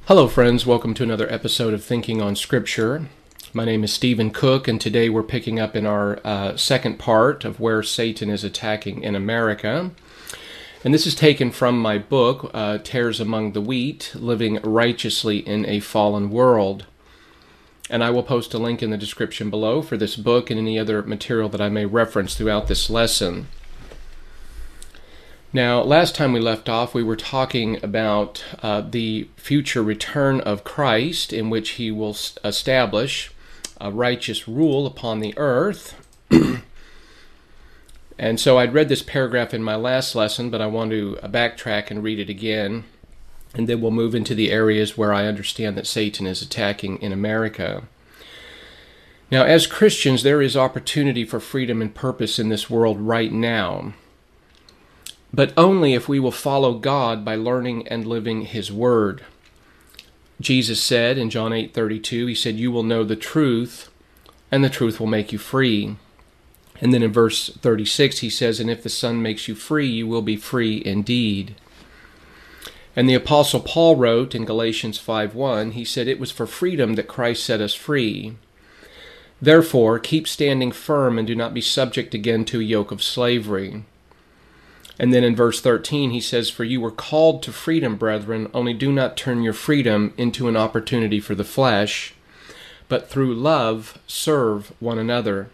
Hello friends, welcome to another episode of Thinking on Scripture. My name is Stephen Cook, and today we're picking up in our second part of where Satan is attacking in America. And this is taken from my book, Tares Among the Wheat, Living Righteously in a Fallen World. And I will post a link in the description below for this book and any other material that I may reference throughout this lesson. Now, last time we left off, we were talking about the future return of Christ, in which he will establish a righteous rule upon the earth. And so I'd read this paragraph in my last lesson, but I want to backtrack and read it again, and then we'll move into the areas where I understand that Satan is attacking in America. Now, as Christians, there is opportunity for freedom and purpose in this world right now, but only if we will follow God by learning and living His Word. Jesus said in John 8:32, He said, "You will know the truth, and the truth will make you free." And then in verse 36, He says, "And if the Son makes you free, you will be free indeed." And the Apostle Paul wrote in Galatians 5:1, he said, "It was for freedom that Christ set us free. Therefore, keep standing firm and do not be subject again to a yoke of slavery." And then in verse 13, he says, "For you were called to freedom, brethren, only do not turn your freedom into an opportunity for the flesh, but through love serve one another."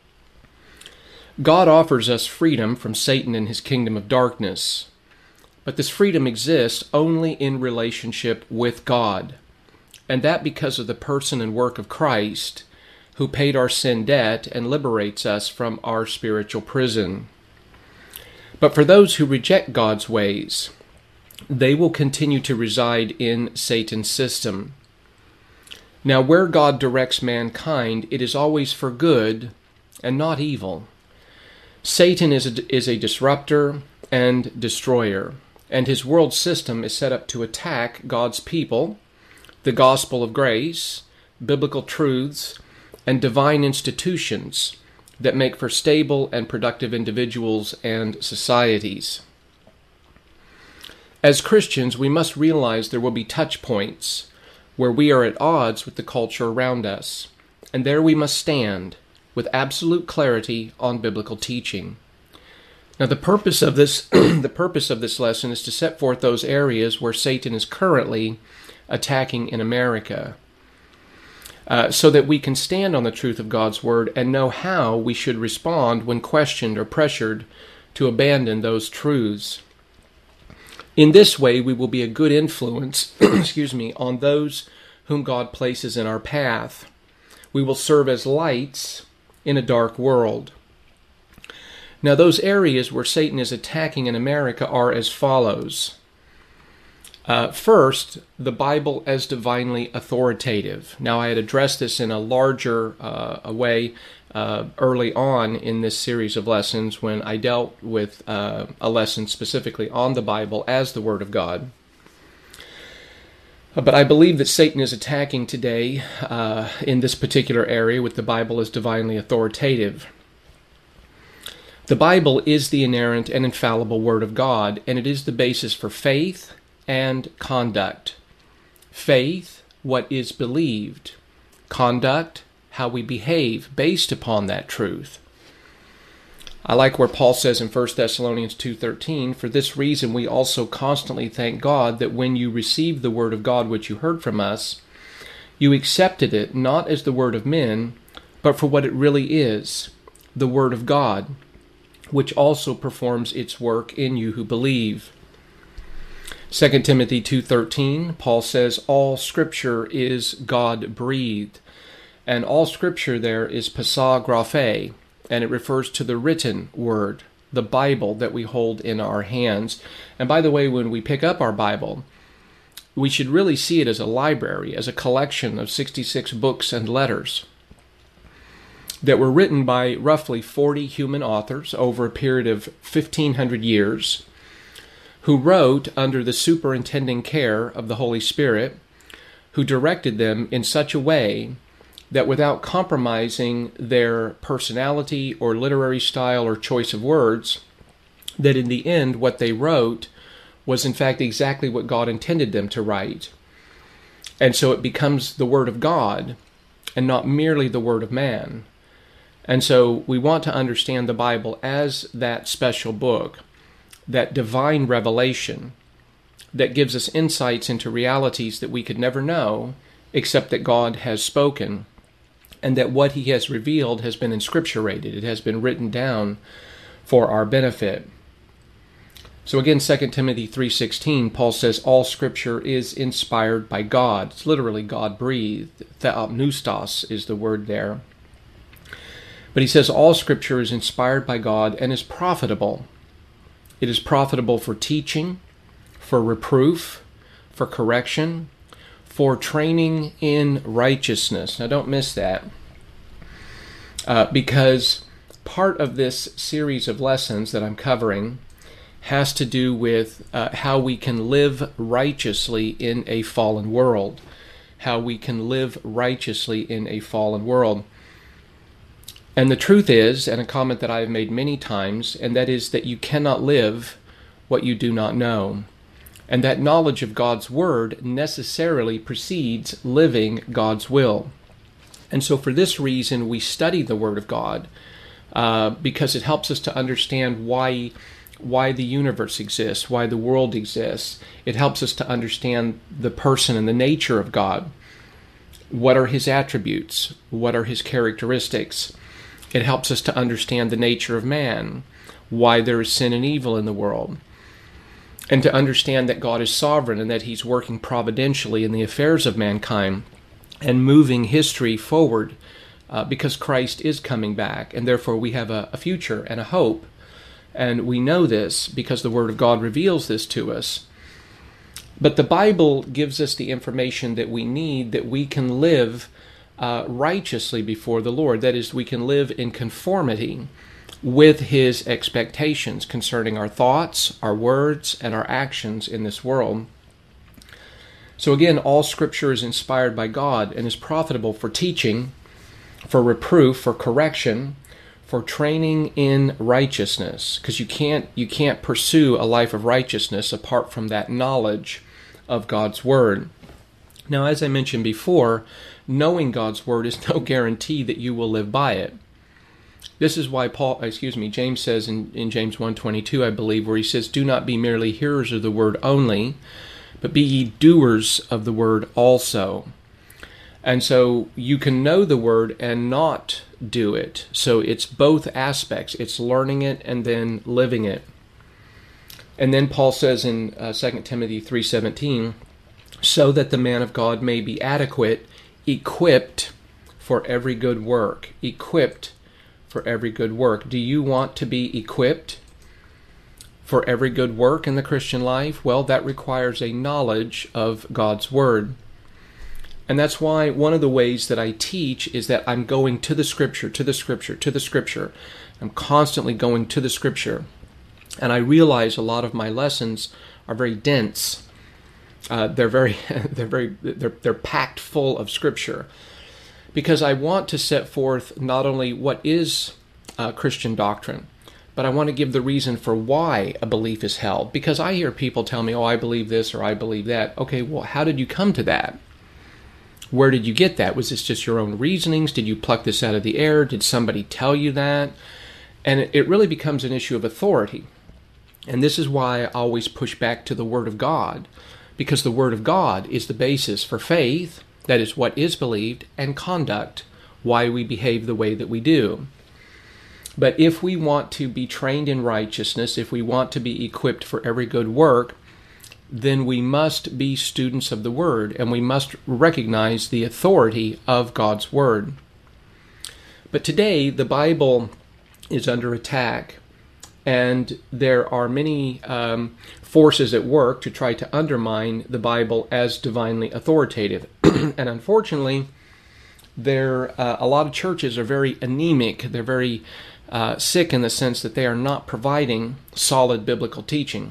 God offers us freedom from Satan and his kingdom of darkness, but this freedom exists only in relationship with God, and that because of the person and work of Christ, who paid our sin debt and liberates us from our spiritual prison. But for those who reject God's ways, they will continue to reside in Satan's system. Now, where God directs mankind, it is always for good and not evil. Satan is a disruptor and destroyer, and his world system is set up to attack God's people, the gospel of grace, biblical truths, and divine institutions that make for stable and productive individuals and societies. As Christians, we must realize there will be touch points where we are at odds with the culture around us, and there we must stand with absolute clarity on biblical teaching. Now, the purpose of this lesson is to set forth those areas where Satan is currently attacking in America, so that we can stand on the truth of God's Word and know how we should respond when questioned or pressured to abandon those truths. In this way, we will be a good influence on those whom God places in our path. We will serve as lights in a dark world. Now, those areas where Satan is attacking in America are as follows. First, the Bible as divinely authoritative. Now, I had addressed this in a larger way early on in this series of lessons when I dealt with a lesson specifically on the Bible as the Word of God. But I believe that Satan is attacking today in this particular area with the Bible as divinely authoritative. The Bible is the inerrant and infallible Word of God, and it is the basis for faith and conduct. Faith, what is believed. Conduct, how we behave based upon that truth. I like where Paul says in 1 Thessalonians 2:13, "For this reason we also constantly thank God that when you received the word of God which you heard from us, you accepted it not as the word of men, but for what it really is, the word of God, which also performs its work in you who believe." 2 Timothy 2:13, Paul says, "All Scripture is God-breathed." And all Scripture there is passagraphe, and it refers to the written Word, the Bible that we hold in our hands. And by the way, when we pick up our Bible, we should really see it as a library, as a collection of 66 books and letters that were written by roughly 40 human authors over a period of 1,500 years, who wrote under the superintending care of the Holy Spirit, who directed them in such a way that without compromising their personality or literary style or choice of words, that in the end what they wrote was in fact exactly what God intended them to write. And so it becomes the Word of God and not merely the Word of man. And so we want to understand the Bible as that special book, that divine revelation that gives us insights into realities that we could never know except that God has spoken, and that what He has revealed has been inscripturated. It has been written down for our benefit. So again, 2 Timothy 3:16, Paul says, all Scripture is inspired by God. It's literally God-breathed. Theopneustos is the word there. But he says all Scripture is inspired by God and is profitable. It is profitable for teaching, for reproof, for correction, for training in righteousness. Now don't miss that, because part of this series of lessons that I'm covering has to do with how we can live righteously in a fallen world. How we can live righteously in a fallen world. And the truth is, and a comment that I have made many times, and that is that you cannot live what you do not know. And that knowledge of God's Word necessarily precedes living God's will. And so for this reason, we study the Word of God, because it helps us to understand why the universe exists, why the world exists. It helps us to understand the person and the nature of God. What are His attributes? What are His characteristics? It helps us to understand the nature of man, why there is sin and evil in the world, and to understand that God is sovereign and that He's working providentially in the affairs of mankind and moving history forward, because Christ is coming back, and therefore we have a future and a hope. And we know this because the Word of God reveals this to us. But the Bible gives us the information that we need, that we can live righteously before the Lord. That is, we can live in conformity with His expectations concerning our thoughts, our words, and our actions in this world. So again, all Scripture is inspired by God and is profitable for teaching, for reproof, for correction, for training in righteousness, because you can't pursue a life of righteousness apart from that knowledge of God's Word. Now, as I mentioned before, knowing God's Word is no guarantee that you will live by it. This is why James says in James 1:22, I believe, where he says, do not be merely hearers of the Word only, but be ye doers of the Word also. And so you can know the Word and not do it. So it's both aspects. It's learning it and then living it. And then Paul says in 2 Timothy 3:17, so that the man of God may be adequate, equipped for every good work. Equipped for every good work. Do you want to be equipped for every good work in the Christian life? Well, that requires a knowledge of God's Word. And that's why one of the ways that I teach is that I'm going to the Scripture, to the Scripture, to the Scripture. I'm constantly going to the Scripture. And I realize a lot of my lessons are very dense. They're packed full of Scripture, because I want to set forth not only what is Christian doctrine, but I want to give the reason for why a belief is held. Because I hear people tell me, oh, I believe this or I believe that. Okay, well, how did you come to that? Where did you get that? Was this just your own reasonings? Did you pluck this out of the air? Did somebody tell you that? And it really becomes an issue of authority. And this is why I always push back to the Word of God, because the Word of God is the basis for faith, that is what is believed, and conduct, why we behave the way that we do. But if we want to be trained in righteousness, if we want to be equipped for every good work, then we must be students of the Word, and we must recognize the authority of God's Word. But today, the Bible is under attack, and there are many forces at work to try to undermine the Bible as divinely authoritative. And unfortunately, a lot of churches are very anemic. They're very sick in the sense that they are not providing solid biblical teaching.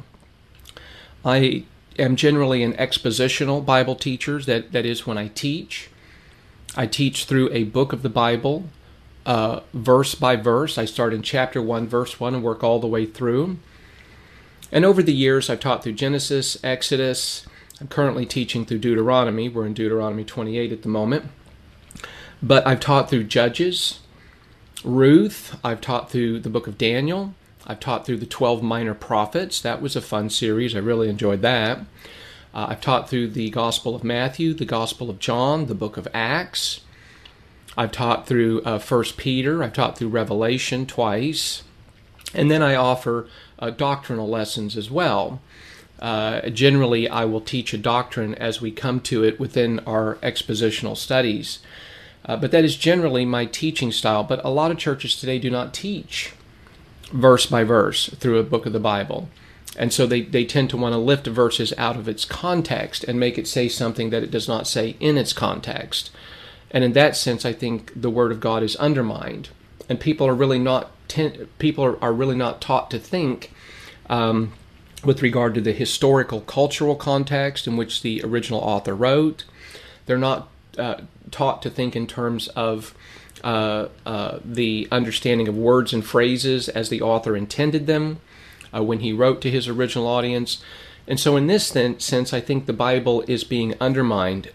I am generally an expositional Bible teacher. That is, when I teach through a book of the Bible, verse by verse. I start in chapter 1, verse 1, and work all the way through. And over the years, I've taught through Genesis, Exodus, I'm currently teaching through Deuteronomy. We're in Deuteronomy 28 at the moment. But I've taught through Judges, Ruth. I've taught through the book of Daniel. I've taught through the 12 minor prophets. That was a fun series. I really enjoyed that. I've taught through the Gospel of Matthew, the Gospel of John, the book of Acts. I've taught through 1 Peter. I've taught through Revelation twice. And then I offer doctrinal lessons as well. Generally, I will teach a doctrine as we come to it within our expositional studies. But that is generally my teaching style. But a lot of churches today do not teach verse by verse through a book of the Bible. And so they tend to want to lift verses out of its context and make it say something that it does not say in its context. And in that sense, I think the Word of God is undermined. And people are really not taught to think with regard to the historical, cultural context in which the original author wrote. They're not taught to think in terms of the understanding of words and phrases as the author intended them when he wrote to his original audience. And so in this sense, I think the Bible is being undermined.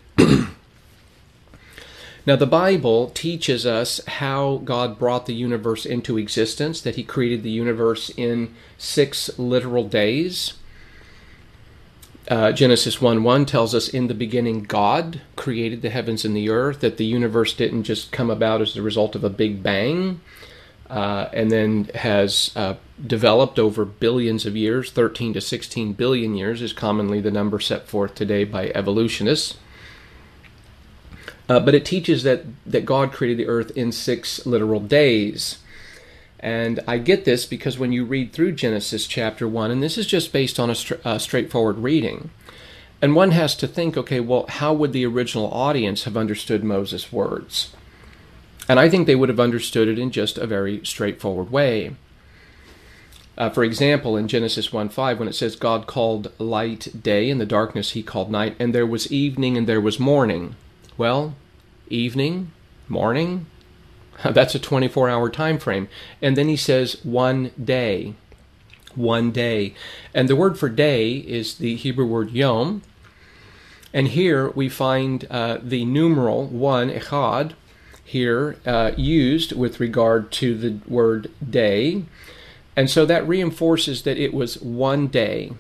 Now, the Bible teaches us how God brought the universe into existence, that he created the universe in 6 literal days. Genesis 1:1 tells us, in the beginning God created the heavens and the earth, that the universe didn't just come about as the result of a big bang, and then has developed over billions of years. 13 to 16 billion years is commonly the number set forth today by evolutionists. But it teaches that God created the earth in 6 literal days. And I get this because when you read through Genesis chapter 1, and this is just based on a straightforward reading, and one has to think, okay, well, how would the original audience have understood Moses' words? And I think they would have understood it in just a very straightforward way. For example, in Genesis 1:5, when it says God called light day, and the darkness he called night, and there was evening and there was morning. Well, evening, morning, that's a 24-hour time frame. And then he says one day. One day. And the word for day is the Hebrew word yom. And here we find the numeral 1, echad, here used with regard to the word day. And so that reinforces that it was one day.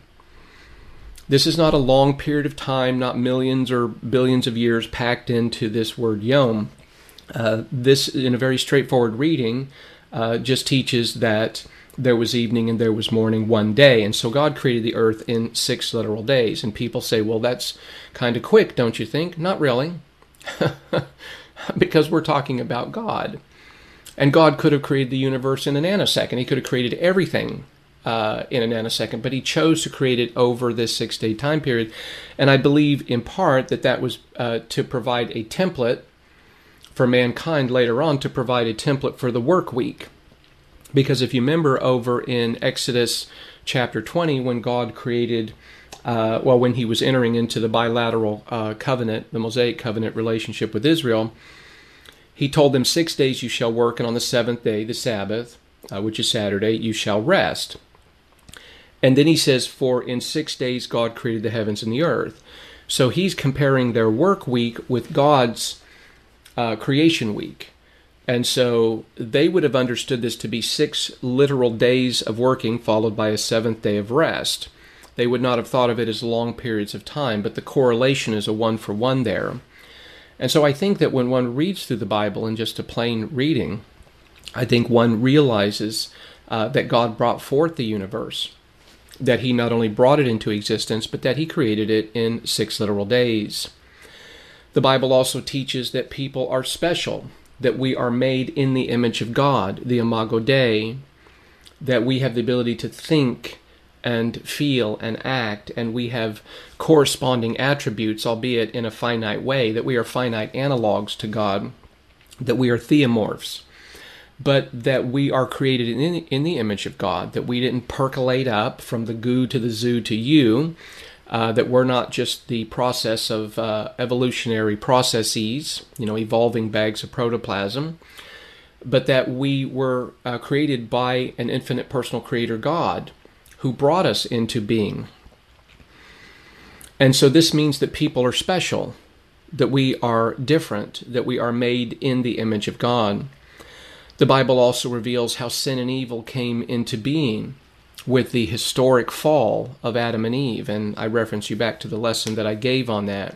This is not a long period of time, not millions or billions of years packed into this word yom. This, in a very straightforward reading, just teaches that there was evening and there was morning one day. And so God created the earth in 6 literal days. And people say, well, that's kind of quick, don't you think? Not really. Because we're talking about God. And God could have created the universe in a nanosecond. He could have created everything in a nanosecond, but he chose to create it over this 6-day time period. And I believe in part that was to provide a template for mankind later on, to provide a template for the work week. Because if you remember over in Exodus chapter 20, when God created, when he was entering into the bilateral covenant, the Mosaic covenant relationship with Israel, he told them 6 days you shall work, and on the 7th day, the Sabbath, which is Saturday, you shall rest. And then he says, for in 6 days God created the heavens and the earth. So he's comparing their work week with God's creation week. And so they would have understood this to be 6 literal days of working followed by a 7th day of rest. They would not have thought of it as long periods of time, but the correlation is a 1-for-1 there. And so I think that when one reads through the Bible in just a plain reading, I think one realizes that God brought forth the universe, that he not only brought it into existence, but that he created it in 6 literal days. The Bible also teaches that people are special, that we are made in the image of God, the Imago Dei, that we have the ability to think and feel and act, and we have corresponding attributes, albeit in a finite way, that we are finite analogs to God, that we are theomorphs, but that we are created in the image of God, that we didn't percolate up from the goo to the zoo to you, that we're not just the process of evolutionary processes, evolving bags of protoplasm, but that we were created by an infinite personal creator God who brought us into being. And so this means that people are special, that we are different, that we are made in the image of God. The Bible also reveals how sin and evil came into being with the historic fall of Adam and Eve, and I reference you back to the lesson that I gave on that.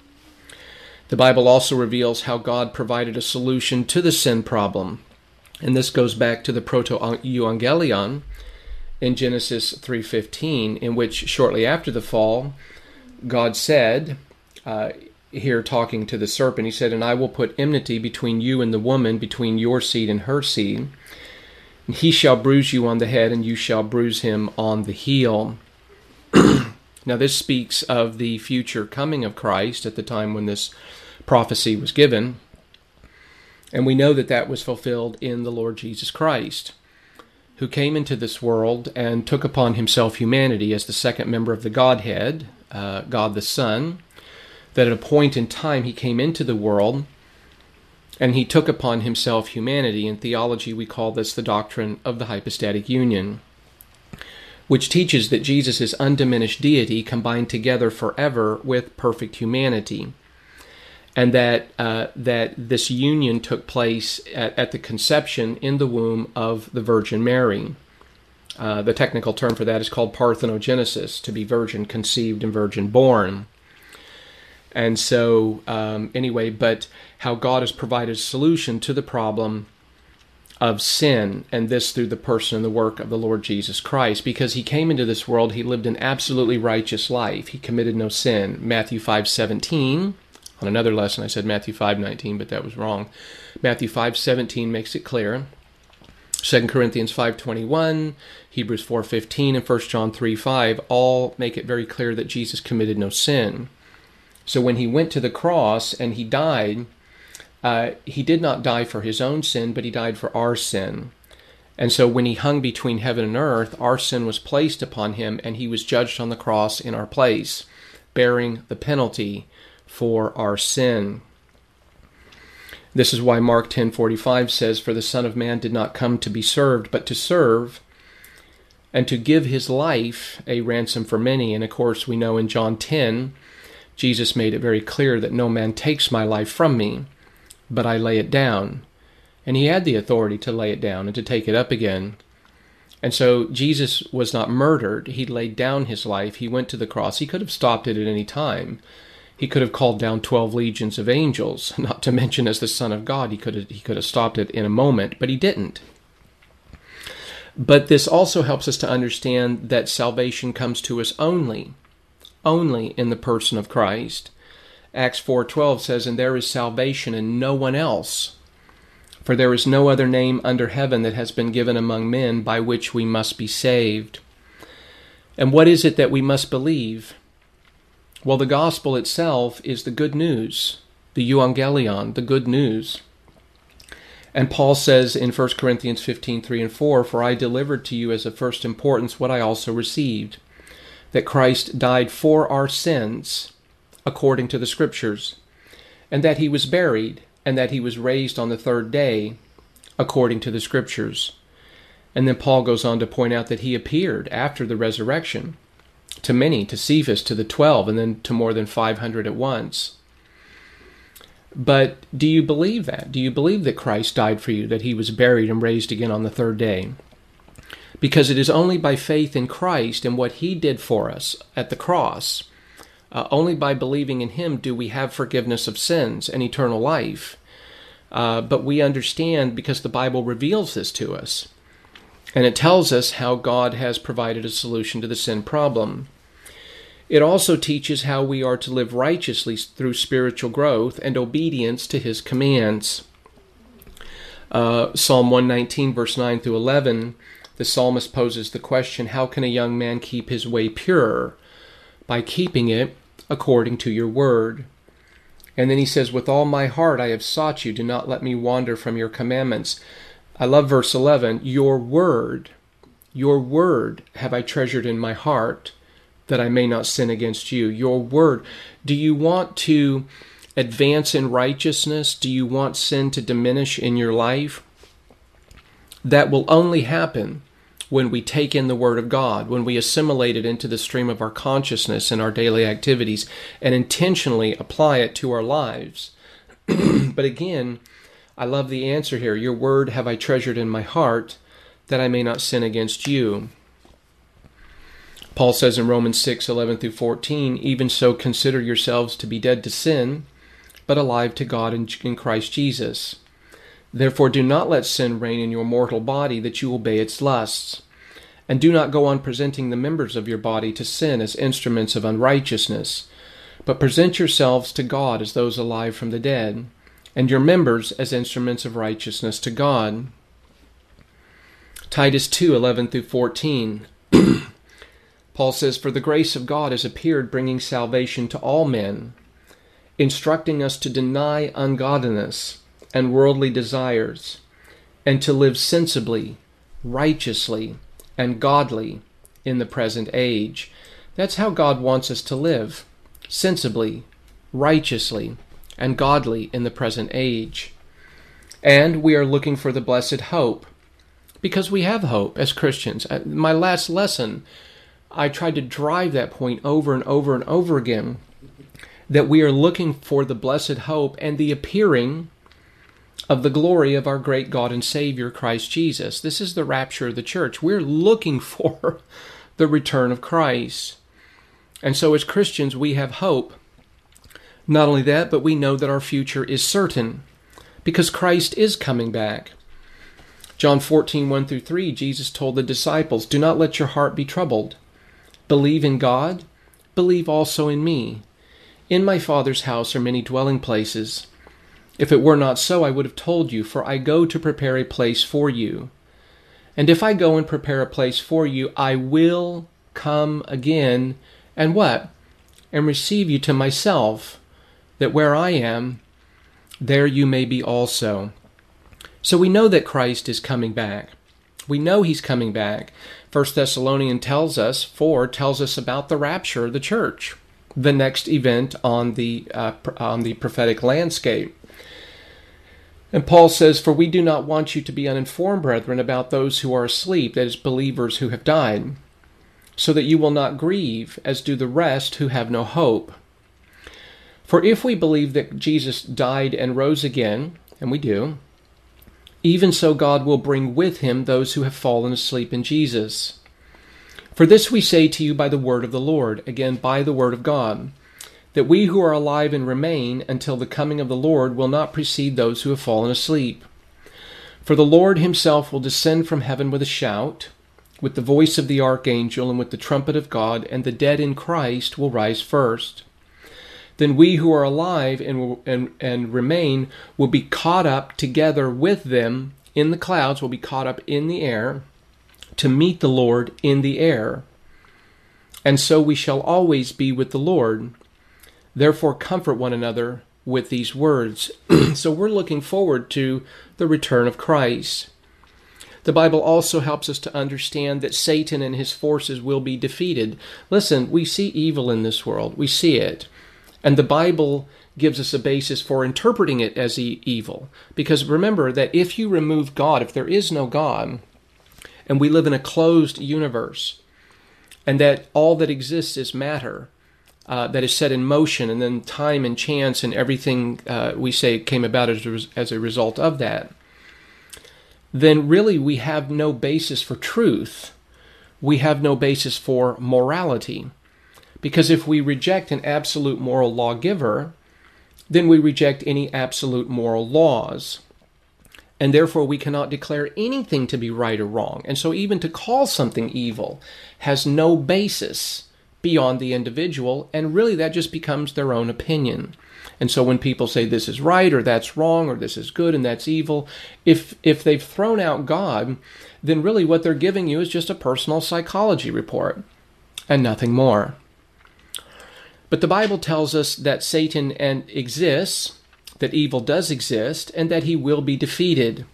The Bible also reveals how God provided a solution to the sin problem, and this goes back to the proto-evangelion in Genesis 3:15, in which shortly after the fall, God said, here talking to the serpent, he said, "And I will put enmity between you and the woman, between your seed and her seed. He shall bruise you on the head, and you shall bruise him on the heel." Now this speaks of the future coming of Christ at the time when this prophecy was given. And we know that that was fulfilled in the Lord Jesus Christ, who came into this world and took upon himself humanity as the second member of the Godhead, God the Son, that at a point in time he came into the world and he took upon himself humanity. In theology, we call this the doctrine of the hypostatic union, which teaches that Jesus' undiminished deity combined together forever with perfect humanity, and that this union took place at the conception in the womb of the Virgin Mary. The technical term for that is called parthenogenesis, to be virgin conceived and virgin born. And so, anyway, but how God has provided a solution to the problem of sin, and this through the person and the work of the Lord Jesus Christ. Because he came into this world, he lived an absolutely righteous life. He committed no sin. Matthew 5:17, on another lesson I said Matthew 5:19, but that was wrong. Matthew 5:17 makes it clear. 2 Corinthians 5:21, Hebrews 4:15, and 1 John 3:5 all make it very clear that Jesus committed no sin. So when he went to the cross and he died, he did not die for his own sin, but he died for our sin. And so when he hung between heaven and earth, our sin was placed upon him, and he was judged on the cross in our place, bearing the penalty for our sin. This is why Mark 10:45 says, "For the Son of Man did not come to be served, but to serve, and to give his life a ransom for many." And of course, we know in John 10, Jesus made it very clear that no man takes my life from me, but I lay it down. And he had the authority to lay it down and to take it up again. And so Jesus was not murdered. He laid down his life. He went to the cross. He could have stopped it at any time. He could have called down 12 legions of angels, not to mention as the Son of God, he could have stopped it in a moment, but he didn't. But this also helps us to understand that salvation comes to us only in the person of Christ. Acts 4:12 says, "And there is salvation in no one else, for there is no other name under heaven that has been given among men by which we must be saved." And what is it that we must believe? Well, the gospel itself is the good news, the euangelion, the good news. And Paul says in 1 Corinthians 15:3 and 4, "For I delivered to you as of first importance what I also received, that Christ died for our sins, according to the Scriptures, and that he was buried, and that he was raised on the third day, according to the Scriptures." And then Paul goes on to point out that he appeared after the resurrection to many, to Cephas, to the 12, and then to more than 500 at once. But do you believe that? Do you believe that Christ died for you, that he was buried and raised again on the third day? Because it is only by faith in Christ and what he did for us at the cross, only by believing in him do we have forgiveness of sins and eternal life. But we understand because the Bible reveals this to us. And it tells us how God has provided a solution to the sin problem. It also teaches how we are to live righteously through spiritual growth and obedience to his commands. Psalm 119, verse 9 through 11, the psalmist poses the question, "How can a young man keep his way pure?" By keeping it according to your word. And then he says, "With all my heart I have sought you. Do not let me wander from your commandments." I love verse 11. Your word have I treasured in my heart, that I may not sin against you. Your word. Do you want to advance in righteousness? Do you want sin to diminish in your life? That will only happen when we take in the Word of God, when we assimilate it into the stream of our consciousness and our daily activities and intentionally apply it to our lives. But again, I love the answer here. Your word have I treasured in my heart, that I may not sin against you. Paul says in Romans 6:11 through 14, even so consider yourselves to be dead to sin, but alive to God in Christ Jesus. Therefore do not let sin reign in your mortal body, that you obey its lusts. And do not go on presenting the members of your body to sin as instruments of unrighteousness, but present yourselves to God as those alive from the dead, and your members as instruments of righteousness to God. Titus 2:11 through 14. Paul says, for the grace of God has appeared, bringing salvation to all men, instructing us to deny ungodliness and worldly desires, and to live sensibly, righteously, and godly in the present age. That's how God wants us to live, sensibly, righteously, and godly in the present age. And we are looking for the blessed hope, because we have hope as Christians. My last lesson, I tried to drive that point over and over and over again, that we are looking for the blessed hope and the appearing of the glory of our great God and Savior, Christ Jesus. This is the rapture of the church. We're looking for the return of Christ. And so as Christians, we have hope. Not only that, but we know that our future is certain, because Christ is coming back. John 14:1 through 3, Jesus told the disciples, do not let your heart be troubled. Believe in God, believe also in me. In my Father's house are many dwelling places. If it were not so, I would have told you, for I go to prepare a place for you. And if I go and prepare a place for you, I will come again, and what? And receive you to myself, that where I am, there you may be also. So we know that Christ is coming back. We know he's coming back. 1 Thessalonians tells us about the rapture of the church, the next event on the prophetic landscape. And Paul says, for we do not want you to be uninformed, brethren, about those who are asleep, that is, believers who have died, so that you will not grieve, as do the rest who have no hope. For if we believe that Jesus died and rose again, and we do, even so God will bring with him those who have fallen asleep in Jesus. For this we say to you by the word of the Lord, again by the word of God, that we who are alive and remain until the coming of the Lord will not precede those who have fallen asleep. For the Lord himself will descend from heaven with a shout, with the voice of the archangel, and with the trumpet of God, and the dead in Christ will rise first. Then we who are alive and remain will be caught up together with them in the clouds, will be caught up in the air, to meet the Lord in the air. And so we shall always be with the Lord. Therefore comfort one another with these words. So we're looking forward to the return of Christ. The Bible also helps us to understand that Satan and his forces will be defeated. Listen, we see evil in this world. We see it. And the Bible gives us a basis for interpreting it as evil. Because remember that if you remove God, if there is no God, and we live in a closed universe, and that all that exists is matter, that is set in motion, and then time and chance and everything we say came about as a result of that, then really we have no basis for truth. We have no basis for morality. Because if we reject an absolute moral lawgiver, then we reject any absolute moral laws. And therefore we cannot declare anything to be right or wrong. And so even to call something evil has no basis beyond the individual, and really that just becomes their own opinion. And so when people say this is right or that's wrong or this is good and that's evil, if they've thrown out God, then really what they're giving you is just a personal psychology report and nothing more. But the Bible tells us that Satan exists, that evil does exist, and that he will be defeated.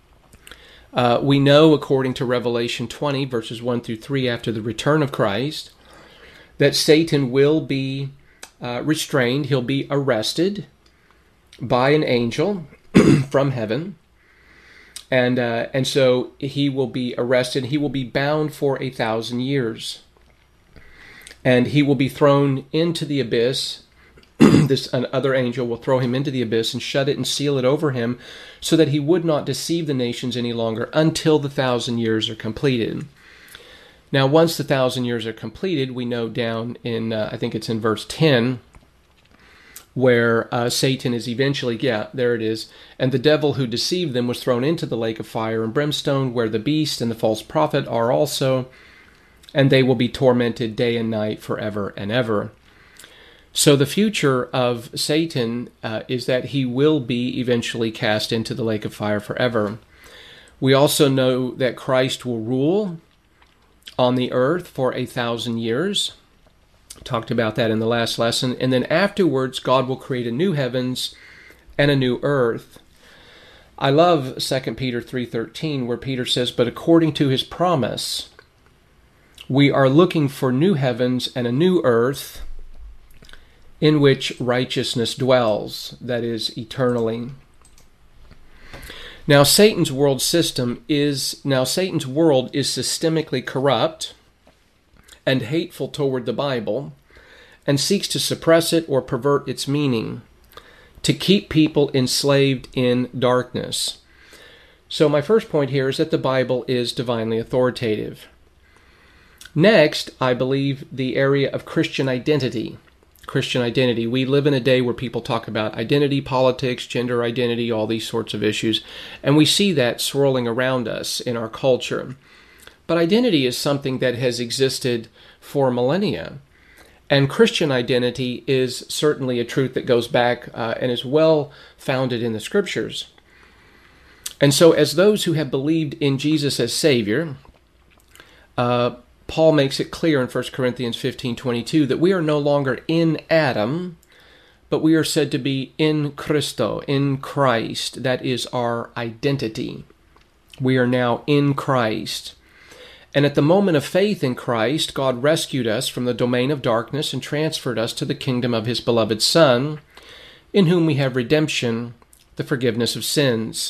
We know, according to Revelation 20, verses 1 through 3, after the return of Christ, that Satan will be restrained. He'll be arrested by an angel from heaven. And so he will be arrested. He will be bound for 1,000 years. And he will be thrown into the abyss. This other angel will throw him into the abyss and shut it and seal it over him so that he would not deceive the nations any longer until the 1,000 years are completed. Now, once the 1,000 years are completed, we know down in, I think it's in verse 10, where Satan is eventually, there it is, and the devil who deceived them was thrown into the lake of fire and brimstone, where the beast and the false prophet are also, and they will be tormented day and night forever and ever. So the future of Satan is that he will be eventually cast into the lake of fire forever. We also know that Christ will rule on the earth for 1,000 years. Talked about that in the last lesson. And then afterwards, God will create a new heavens and a new earth. I love 2 Peter 3:13, where Peter says, "But according to his promise, we are looking for new heavens and a new earth in which righteousness dwells," that is, eternally. Now Satan's world is systemically corrupt and hateful toward the Bible, and seeks to suppress it or pervert its meaning, to keep people enslaved in darkness. So my first point here is that the Bible is divinely authoritative. Next, I believe the area of Christian identity. Christian identity. We live in a day where people talk about identity politics, gender identity, all these sorts of issues, and we see that swirling around us in our culture. But identity is something that has existed for millennia, and Christian identity is certainly a truth that goes back and is well founded in the Scriptures. And so as those who have believed in Jesus as Savior, Paul makes it clear in 1 Corinthians 15:22 that we are no longer in Adam, but we are said to be in Christo, in Christ. That is our identity. We are now in Christ. And at the moment of faith in Christ, God rescued us from the domain of darkness and transferred us to the kingdom of his beloved Son, in whom we have redemption, the forgiveness of sins.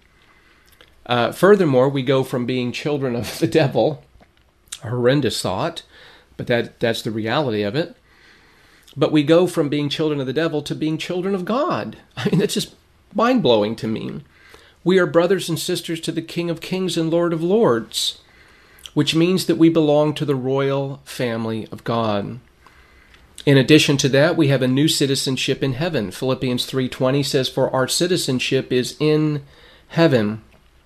Furthermore, we go from being children of the devil, a horrendous thought, but that's the reality of it. But we go from being children of the devil to being children of God. I mean, that's just mind-blowing to me. We are brothers and sisters to the King of Kings and Lord of Lords, which means that we belong to the royal family of God. In addition to that, we have a new citizenship in heaven. Philippians 3:20 says, "For our citizenship is in heaven."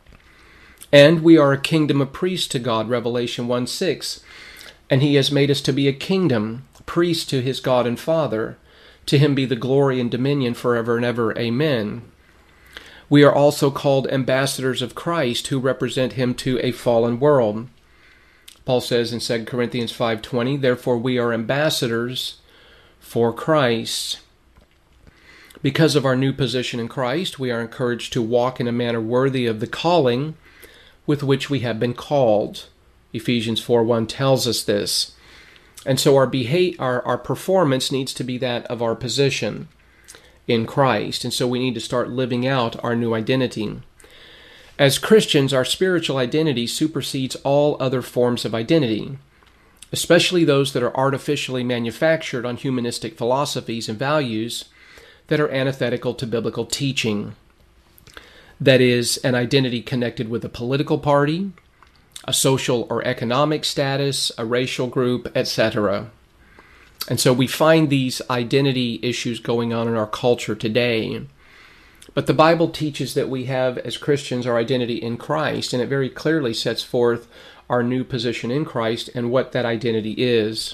And we are a kingdom of priests to God, Revelation 1:6. And he has made us to be a kingdom, priests to his God and Father. To him be the glory and dominion forever and ever. Amen. We are also called ambassadors of Christ, who represent him to a fallen world. Paul says in 2 Corinthians 5:20, "Therefore we are ambassadors for Christ." Because of our new position in Christ, we are encouraged to walk in a manner worthy of the calling with which we have been called. Ephesians 4:1 tells us this. And so our performance needs to be that of our position in Christ. And so we need to start living out our new identity. As Christians, our spiritual identity supersedes all other forms of identity, especially those that are artificially manufactured on humanistic philosophies and values that are antithetical to biblical teaching. That is, an identity connected with a political party, a social or economic status, a racial group, etc. And so we find these identity issues going on in our culture today. But the Bible teaches that we have, as Christians, our identity in Christ, and it very clearly sets forth our new position in Christ and what that identity is.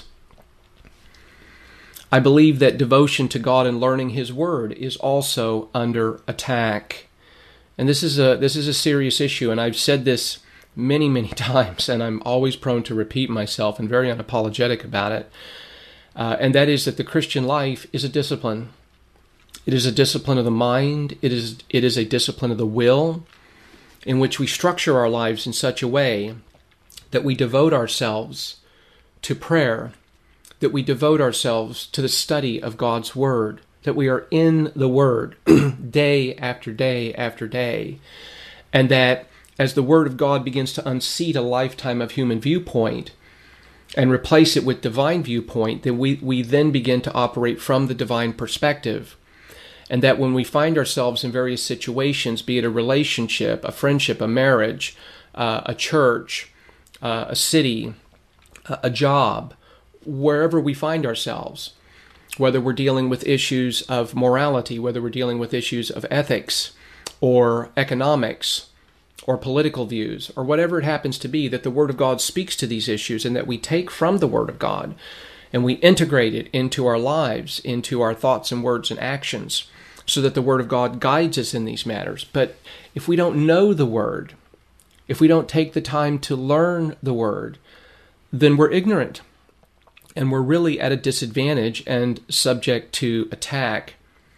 I believe that devotion to God and learning his word is also under attack. And this is a serious issue, and I've said this many, many times, and I'm always prone to repeat myself and very unapologetic about it. And that is that the Christian life is a discipline. It is a discipline of the mind. It is a discipline of the will, in which we structure our lives in such a way that we devote ourselves to prayer, that we devote ourselves to the study of God's Word, that we are in the Word day after day after day. And that as the Word of God begins to unseat a lifetime of human viewpoint and replace it with divine viewpoint, then we then begin to operate from the divine perspective. And that when we find ourselves in various situations, be it a relationship, a friendship, a marriage, a church, a city, a job, wherever we find ourselves, whether we're dealing with issues of morality, whether we're dealing with issues of ethics or economics or political views or whatever it happens to be, that the Word of God speaks to these issues and that we take from the Word of God and we integrate it into our lives, into our thoughts and words and actions, so that the Word of God guides us in these matters. But if we don't know the Word, if we don't take the time to learn the Word, then we're ignorant and we're really at a disadvantage and subject to attack.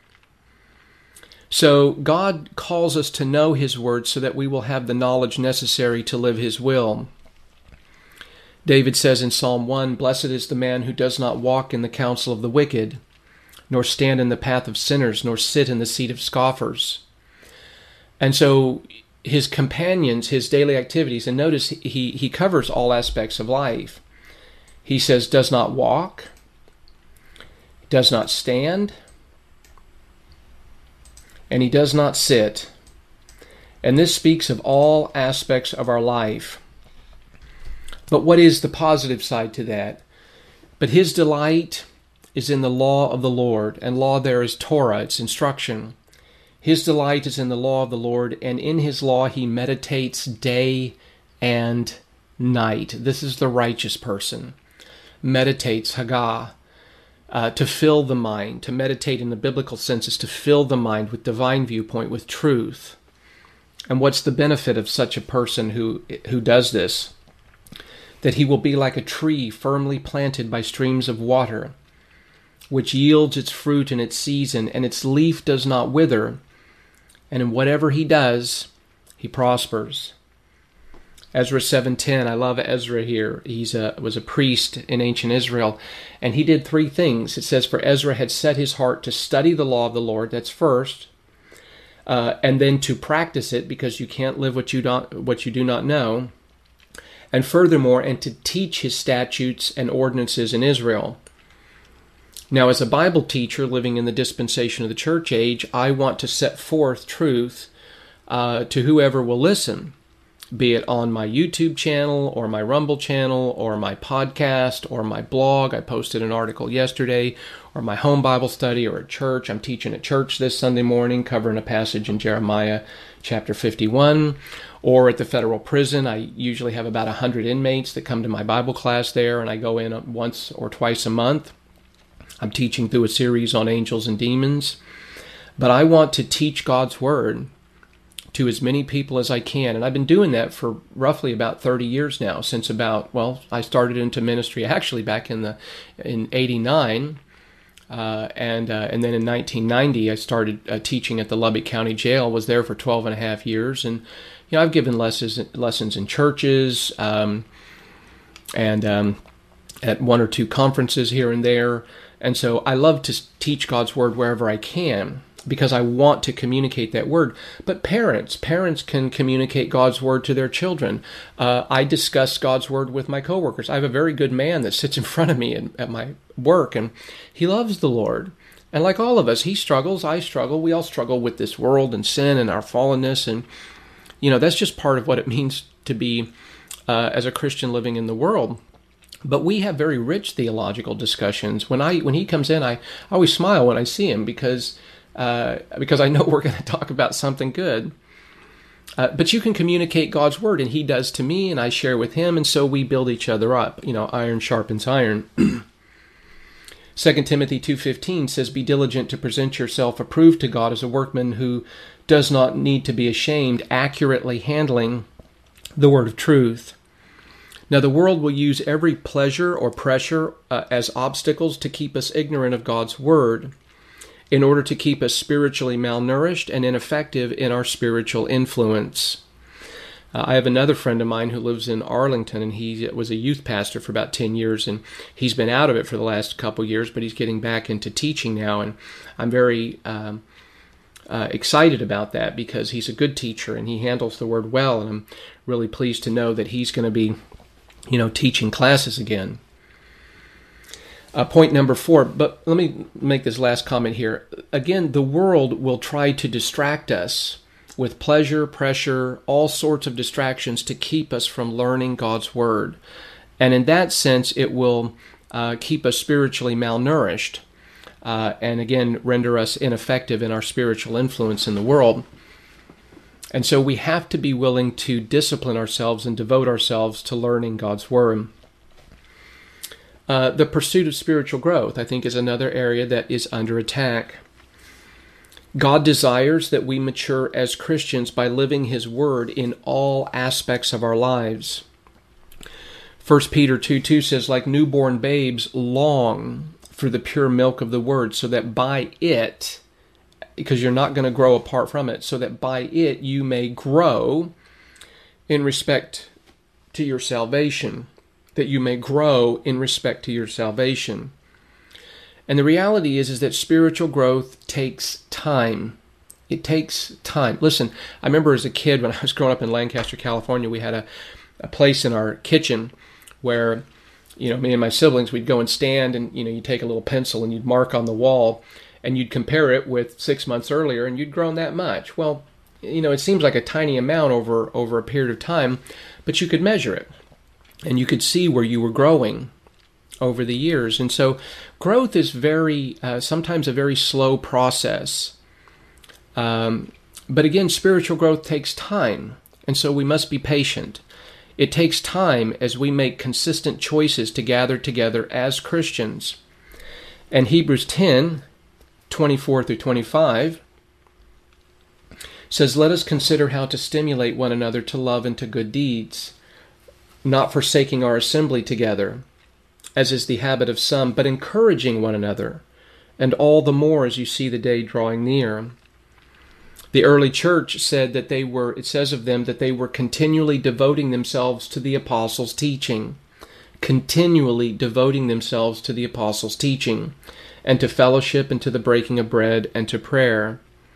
So God calls us to know His Word so that we will have the knowledge necessary to live His will. David says in Psalm 1, "Blessed is the man who does not walk in the counsel of the wicked, nor stand in the path of sinners, nor sit in the seat of scoffers." And so his companions, his daily activities, and notice he covers all aspects of life. He says, does not walk, does not stand, and he does not sit. And this speaks of all aspects of our life. But what is the positive side to that? But his delight is in the law of the Lord, and law there is Torah, it's instruction. His delight is in the law of the Lord, and in his law he meditates day and night. This is the righteous person. Meditates, Hagah, to fill the mind. To meditate in the biblical sense is to fill the mind with divine viewpoint, with truth. And what's the benefit of such a person who does this? That he will be like a tree firmly planted by streams of water, which yields its fruit in its season, and its leaf does not wither, and in whatever he does, he prospers. Ezra 7:10, I love Ezra here. He was a priest in ancient Israel, and he did three things. It says, for Ezra had set his heart to study the law of the Lord, that's first, and then to practice it, because you can't live what you do not know, and furthermore, and to teach his statutes and ordinances in Israel. Now, as a Bible teacher living in the dispensation of the church age, I want to set forth truth to whoever will listen, be it on my YouTube channel or my Rumble channel or my podcast or my blog. I posted an article yesterday, or my home Bible study, or at church. I'm teaching at church this Sunday morning, covering a passage in Jeremiah chapter 51. Or at the federal prison, I usually have about 100 inmates that come to my Bible class there, and I go in once or twice a month. I'm teaching through a series on angels and demons. But I want to teach God's Word to as many people as I can. And I've been doing that for roughly about 30 years now, since I started into ministry actually back in 89. And then in 1990, I started teaching at the Lubbock County Jail, was there for 12 and a half years. And, I've given lessons in churches and at one or two conferences here and there. And so I love to teach God's Word wherever I can, because I want to communicate that Word. But parents can communicate God's Word to their children. I discuss God's Word with my coworkers. I have a very good man that sits in front of me at my work, and he loves the Lord. And like all of us, he struggles, I struggle, we all struggle with this world and sin and our fallenness. And, that's just part of what it means to be as a Christian living in the world. But we have very rich theological discussions. When he comes in, I always smile when I see him, because I know we're going to talk about something good. But you can communicate God's Word, and he does to me, and I share with him, and so we build each other up. Iron sharpens iron. 2 Timothy 2:15 says, be diligent to present yourself approved to God as a workman who does not need to be ashamed, accurately handling the word of truth. Now, the world will use every pleasure or pressure as obstacles to keep us ignorant of God's Word, in order to keep us spiritually malnourished and ineffective in our spiritual influence. I have another friend of mine who lives in Arlington, and he was a youth pastor for about 10 years, and he's been out of it for the last couple years, but he's getting back into teaching now, and I'm very excited about that because he's a good teacher and he handles the Word well, and I'm really pleased to know that he's going to be, teaching classes again. Point number 4, but let me make this last comment here. Again, the world will try to distract us with pleasure, pressure, all sorts of distractions to keep us from learning God's Word. And in that sense, it will keep us spiritually malnourished, and again, render us ineffective in our spiritual influence in the world. And so we have to be willing to discipline ourselves and devote ourselves to learning God's Word. The pursuit of spiritual growth, I think, is another area that is under attack. God desires that we mature as Christians by living His Word in all aspects of our lives. 1 Peter 2:2 says, like newborn babes, long for the pure milk of the Word, so that by it, because you're not going to grow apart from it, so that by it you may grow in respect to your salvation. That you may grow in respect to your salvation. And the reality is that spiritual growth takes time. It takes time. Listen, I remember as a kid when I was growing up in Lancaster, California, we had a place in our kitchen where, me and my siblings, we'd go and stand and, you'd take a little pencil and you'd mark on the wall and you'd compare it with 6 months earlier and you'd grown that much. Well, it seems like a tiny amount over a period of time, but you could measure it. And you could see where you were growing over the years. And so growth is sometimes a very slow process. But again, spiritual growth takes time. And so we must be patient. It takes time as we make consistent choices to gather together as Christians. And Hebrews 10:24-25 says, let us consider how to stimulate one another to love and to good deeds, not forsaking our assembly together, as is the habit of some, but encouraging one another, and all the more as you see the day drawing near. The early church said that it says of them that they were continually devoting themselves to the apostles' teaching, continually devoting themselves to the apostles' teaching, and to fellowship, and to the breaking of bread, and to prayer.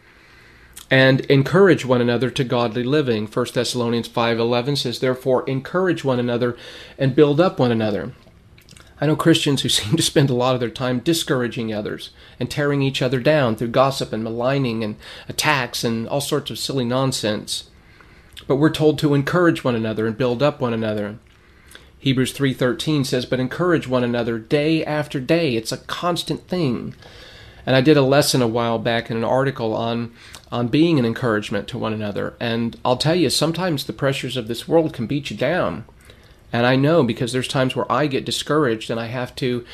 And encourage one another to godly living. 1 Thessalonians 5:11 says, therefore, encourage one another and build up one another. I know Christians who seem to spend a lot of their time discouraging others and tearing each other down through gossip and maligning and attacks and all sorts of silly nonsense. But we're told to encourage one another and build up one another. Hebrews 3:13 says, but encourage one another day after day. It's a constant thing. And I did a lesson a while back in an article on being an encouragement to one another. And I'll tell you, sometimes the pressures of this world can beat you down. And I know because there's times where I get discouraged and I have to,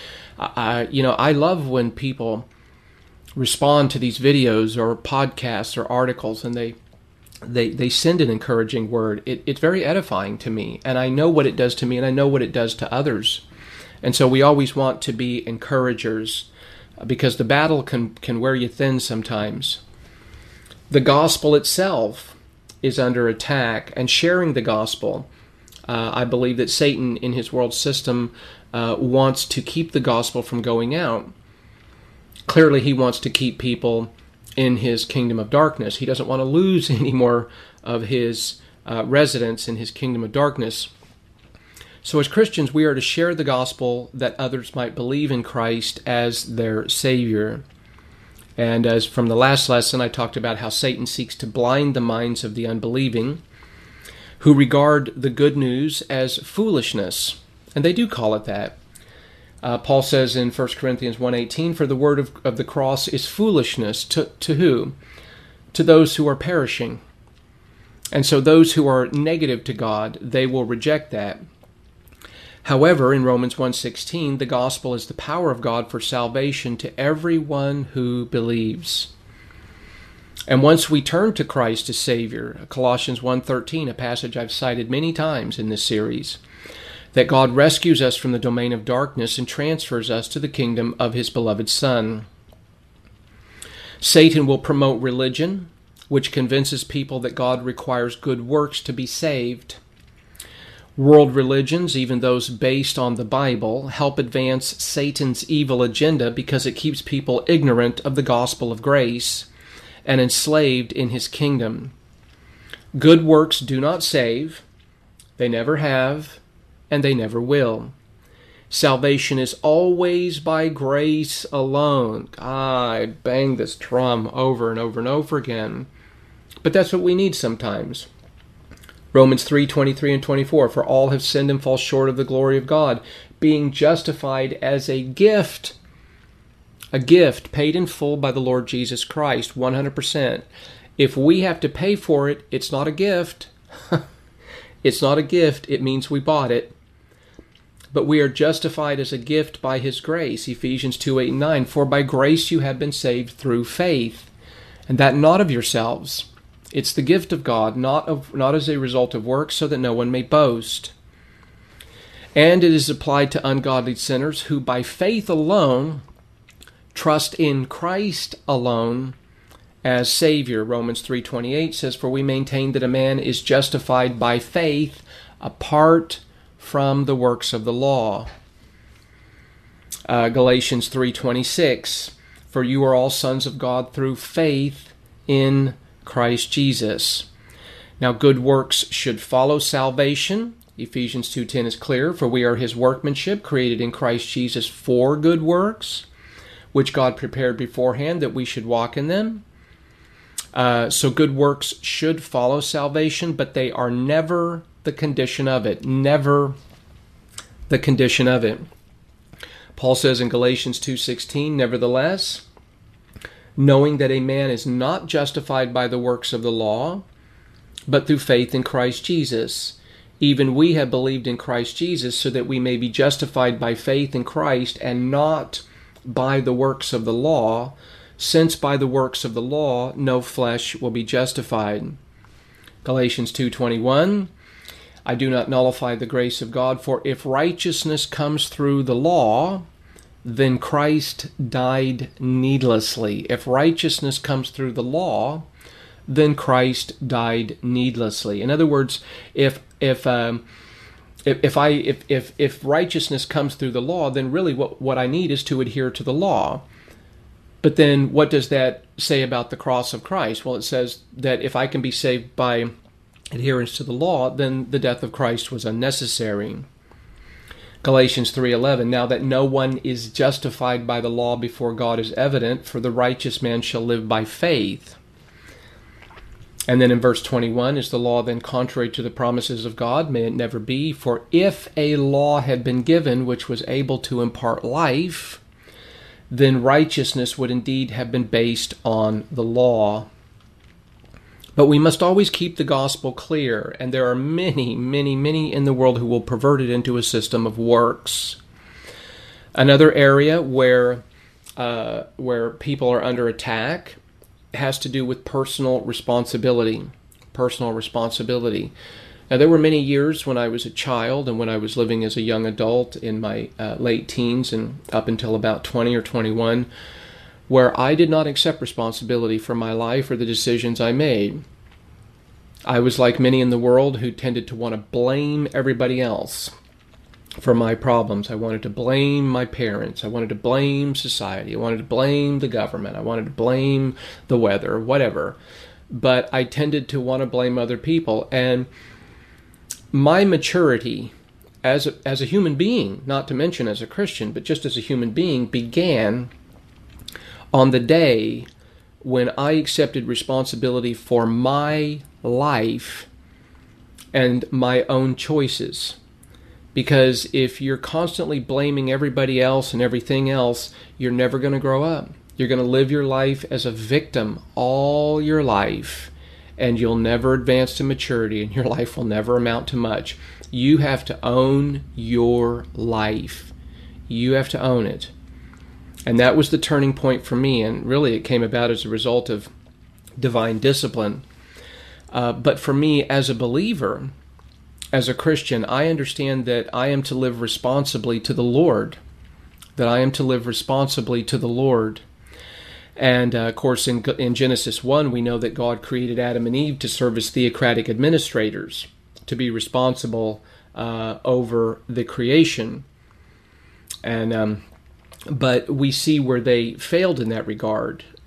I love when people respond to these videos or podcasts or articles and they send an encouraging word. It's very edifying to me. And I know what it does to me and I know what it does to others. And so we always want to be encouragers, because the battle can wear you thin sometimes. The gospel itself is under attack, and sharing the gospel, I believe that Satan in his world system wants to keep the gospel from going out. Clearly he wants to keep people in his kingdom of darkness. He doesn't want to lose any more of his residents in his kingdom of darkness. So as Christians, we are to share the gospel that others might believe in Christ as their Savior. And as from the last lesson, I talked about how Satan seeks to blind the minds of the unbelieving, who regard the good news as foolishness. And they do call it that. Paul says in 1 Corinthians 1:18, for the word of the cross is foolishness to who? To those who are perishing. And so those who are negative to God, they will reject that. However, in Romans 1:16, the gospel is the power of God for salvation to everyone who believes. And once we turn to Christ as Savior, Colossians 1:13, a passage I've cited many times in this series, that God rescues us from the domain of darkness and transfers us to the kingdom of His beloved Son. Satan will promote religion, which convinces people that God requires good works to be saved. World religions, even those based on the Bible, help advance Satan's evil agenda because it keeps people ignorant of the gospel of grace and enslaved in his kingdom. Good works do not save. They never have, and they never will. Salvation is always by grace alone. I bang this drum over and over and over again. But that's what we need sometimes. Romans 3:23 and 24, for all have sinned and fall short of the glory of God, being justified as a gift paid in full by the Lord Jesus Christ, 100%. If we have to pay for it, it's not a gift. It's not a gift, it means we bought it. But we are justified as a gift by His grace, Ephesians 2:8 and 9, for by grace you have been saved through faith, and that not of yourselves. It's the gift of God, not as a result of works, so that no one may boast. And it is applied to ungodly sinners who by faith alone trust in Christ alone as Savior. Romans 3:28 says, for we maintain that a man is justified by faith apart from the works of the law. Galatians 3:26, for you are all sons of God through faith in Christ Jesus. Now good works should follow salvation. Ephesians 2:10 is clear, for we are His workmanship, created in Christ Jesus for good works, which God prepared beforehand that we should walk in them. So good works should follow salvation, but they are never the condition of it. Never the condition of it. Paul says in Galatians 2:16, nevertheless, knowing that a man is not justified by the works of the law, but through faith in Christ Jesus. Even we have believed in Christ Jesus, so that we may be justified by faith in Christ and not by the works of the law, since by the works of the law no flesh will be justified. Galatians 2:21, I do not nullify the grace of God, for if righteousness comes through the law, then Christ died needlessly. If righteousness comes through the law, then Christ died needlessly. In other words, if righteousness comes through the law, then really what I need is to adhere to the law. But then what does that say about the cross of Christ? Well, it says that if I can be saved by adherence to the law, then the death of Christ was unnecessary. Galatians 3:11, now that no one is justified by the law before God is evident, for the righteous man shall live by faith. And then in verse 21, is the law then contrary to the promises of God? May it never be. For if a law had been given which was able to impart life, then righteousness would indeed have been based on the law. But we must always keep the gospel clear, and there are many, many, many in the world who will pervert it into a system of works. Another area where people are under attack has to do with personal responsibility. Personal responsibility. Now, there were many years when I was a child and when I was living as a young adult in my late teens and up until about 20 or 21, where I did not accept responsibility for my life or the decisions I made. I was like many in the world who tended to want to blame everybody else for my problems. I wanted to blame my parents. I wanted to blame society. I wanted to blame the government. I wanted to blame the weather, whatever. But I tended to want to blame other people. And my maturity as a human being, not to mention as a Christian, but just as a human being, began on the day when I accepted responsibility for my life and my own choices. Because if you're constantly blaming everybody else and everything else, you're never going to grow up. You're going to live your life as a victim all your life, and you'll never advance to maturity, and your life will never amount to much. You have to own your life. You have to own it. And that was the turning point for me, and really it came about as a result of divine discipline. But for me, as a believer, as a Christian, I understand that I am to live responsibly to the Lord. That I am to live responsibly to the Lord. And of course, in Genesis 1, we know that God created Adam and Eve to serve as theocratic administrators, to be responsible over the creation. And but we see where they failed in that regard.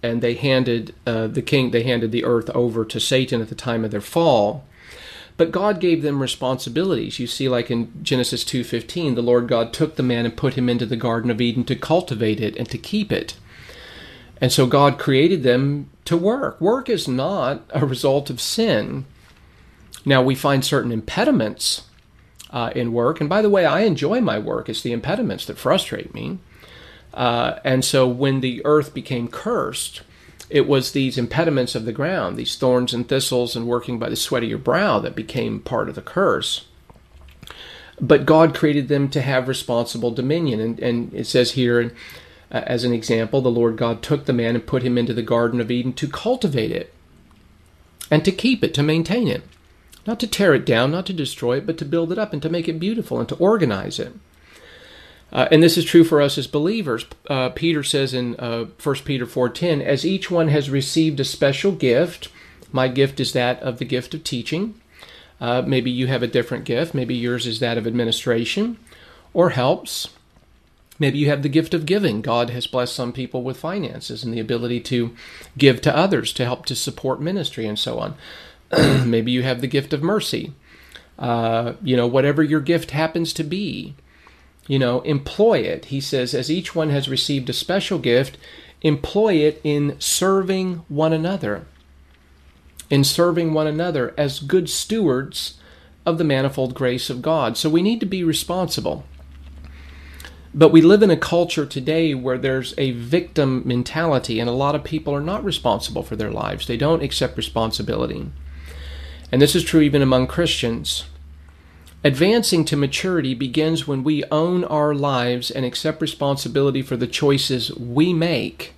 and they handed the earth over to Satan at the time of their fall. But God gave them responsibilities. You see, like in Genesis 2:15, the Lord God took the man and put him into the Garden of Eden to cultivate it and to keep it. And so God created them to work. Work is not a result of sin. Now, we find certain impediments in work. And by the way, I enjoy my work. It's the impediments that frustrate me. And so when the earth became cursed, it was these impediments of the ground, these thorns and thistles and working by the sweat of your brow, that became part of the curse. But God created them to have responsible dominion. And it says here, as an example, the Lord God took the man and put him into the Garden of Eden to cultivate it and to keep it, to maintain it. Not to tear it down, not to destroy it, but to build it up and to make it beautiful and to organize it. And this is true for us as believers. Peter says in 1 Peter 4:10, as each one has received a special gift, my gift is that of the gift of teaching. Maybe you have a different gift. Maybe yours is that of administration or helps. Maybe you have the gift of giving. God has blessed some people with finances and the ability to give to others, to help to support ministry and so on. Maybe you have the gift of mercy. Whatever your gift happens to be, employ it. He says, as each one has received a special gift, employ it in serving one another. In serving one another as good stewards of the manifold grace of God. So we need to be responsible. But we live in a culture today where there's a victim mentality, and a lot of people are not responsible for their lives. They don't accept responsibility. And this is true even among Christians. Advancing to maturity begins when we own our lives and accept responsibility for the choices we make.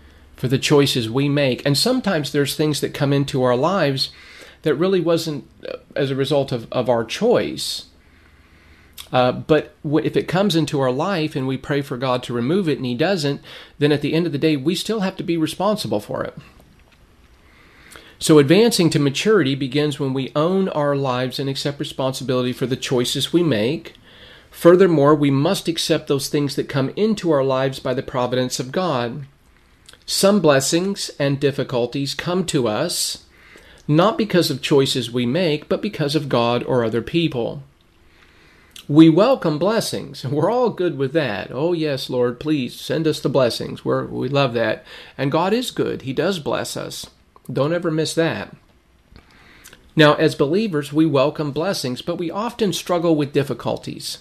And sometimes there's things that come into our lives that really wasn't as a result of our choice. But if it comes into our life and we pray for God to remove it and He doesn't, then at the end of the day, we still have to be responsible for it. So advancing to maturity begins when we own our lives and accept responsibility for the choices we make. Furthermore, we must accept those things that come into our lives by the providence of God. Some blessings and difficulties come to us not because of choices we make, but because of God or other people. We welcome blessings, and we're all good with that. Oh yes, Lord, please send us the blessings. We love that. And God is good. He does bless us. Don't ever miss that. Now, as believers, we welcome blessings, but we often struggle with difficulties.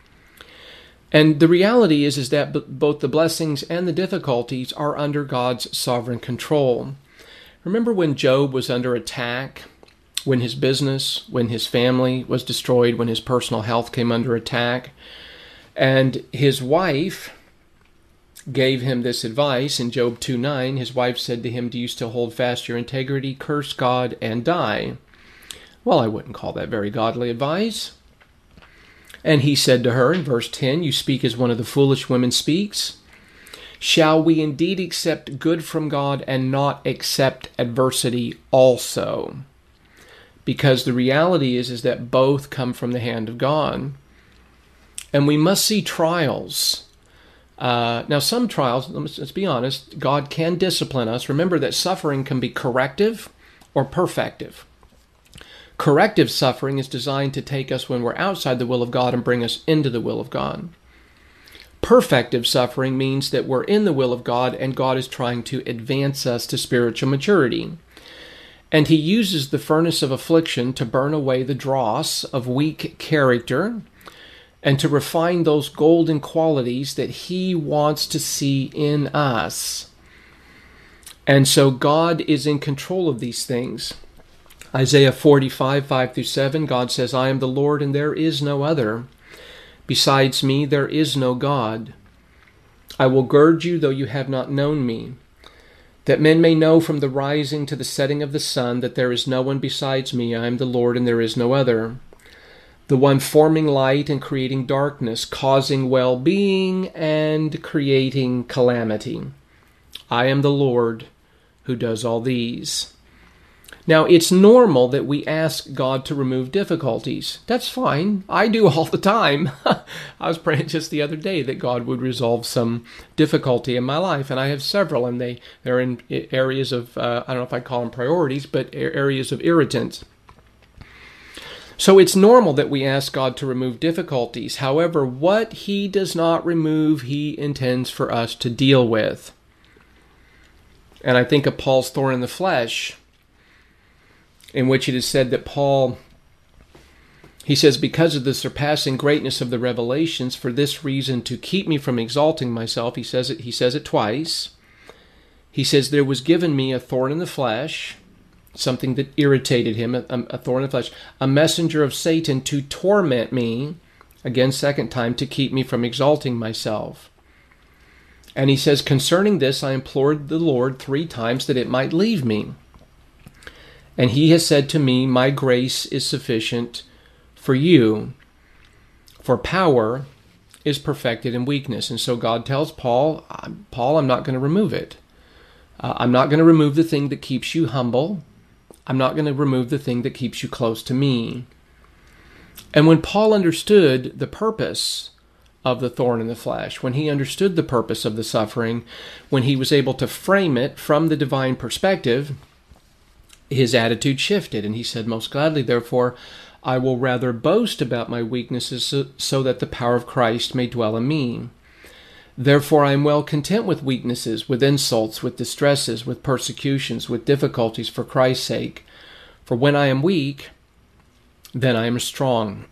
And the reality is that both the blessings and the difficulties are under God's sovereign control. Remember when Job was under attack? When his business, when his family was destroyed, when his personal health came under attack? And his wife gave him this advice in Job 2:9. His wife said to him, do you still hold fast your integrity? Curse God and die. Well, I wouldn't call that very godly advice. And he said to her in verse 10, you speak as one of the foolish women speaks. Shall we indeed accept good from God and not accept adversity also? Because the reality is that both come from the hand of God. And we must see trials. Now, some trials, let's be honest, God can discipline us. Remember that suffering can be corrective or perfective. Corrective suffering is designed to take us when we're outside the will of God and bring us into the will of God. Perfective suffering means that we're in the will of God and God is trying to advance us to spiritual maturity. And He uses the furnace of affliction to burn away the dross of weak character and to refine those golden qualities that He wants to see in us. And so God is in control of these things. Isaiah 45, 5-7, God says, I am the Lord and there is no other. Besides me there is no God. I will gird you though you have not known me, that men may know from the rising to the setting of the sun that there is no one besides me. I am the Lord and there is no other. The one forming light and creating darkness, causing well-being and creating calamity. I am the Lord who does all these. Now, it's normal that we ask God to remove difficulties. That's fine. I do all the time. I was praying just the other day that God would resolve some difficulty in my life, and I have several, and they're in areas of, I don't know if I call them priorities, but areas of irritants. So it's normal that we ask God to remove difficulties. However, what He does not remove, He intends for us to deal with. And I think of Paul's thorn in the flesh, in which it is said that Paul, he says, because of the surpassing greatness of the revelations, for this reason to keep me from exalting myself, he says it twice. He says, there was given me a thorn in the flesh, something that irritated him, a thorn in the flesh, a messenger of Satan to torment me, again, second time, to keep me from exalting myself. And he says, concerning this, I implored the Lord 3 times that it might leave me. And he has said to me, my grace is sufficient for you, for power is perfected in weakness. And so God tells Paul, I'm not going to remove it. I'm not going to remove the thing that keeps you humble. I'm not going to remove the thing that keeps you close to me. And when Paul understood the purpose of the thorn in the flesh, when he understood the purpose of the suffering, when he was able to frame it from the divine perspective, his attitude shifted, and he said, most gladly, therefore, I will rather boast about my weaknesses so that the power of Christ may dwell in me. Therefore I am well content with weaknesses, with insults, with distresses, with persecutions, with difficulties for Christ's sake. For when I am weak, then I am strong.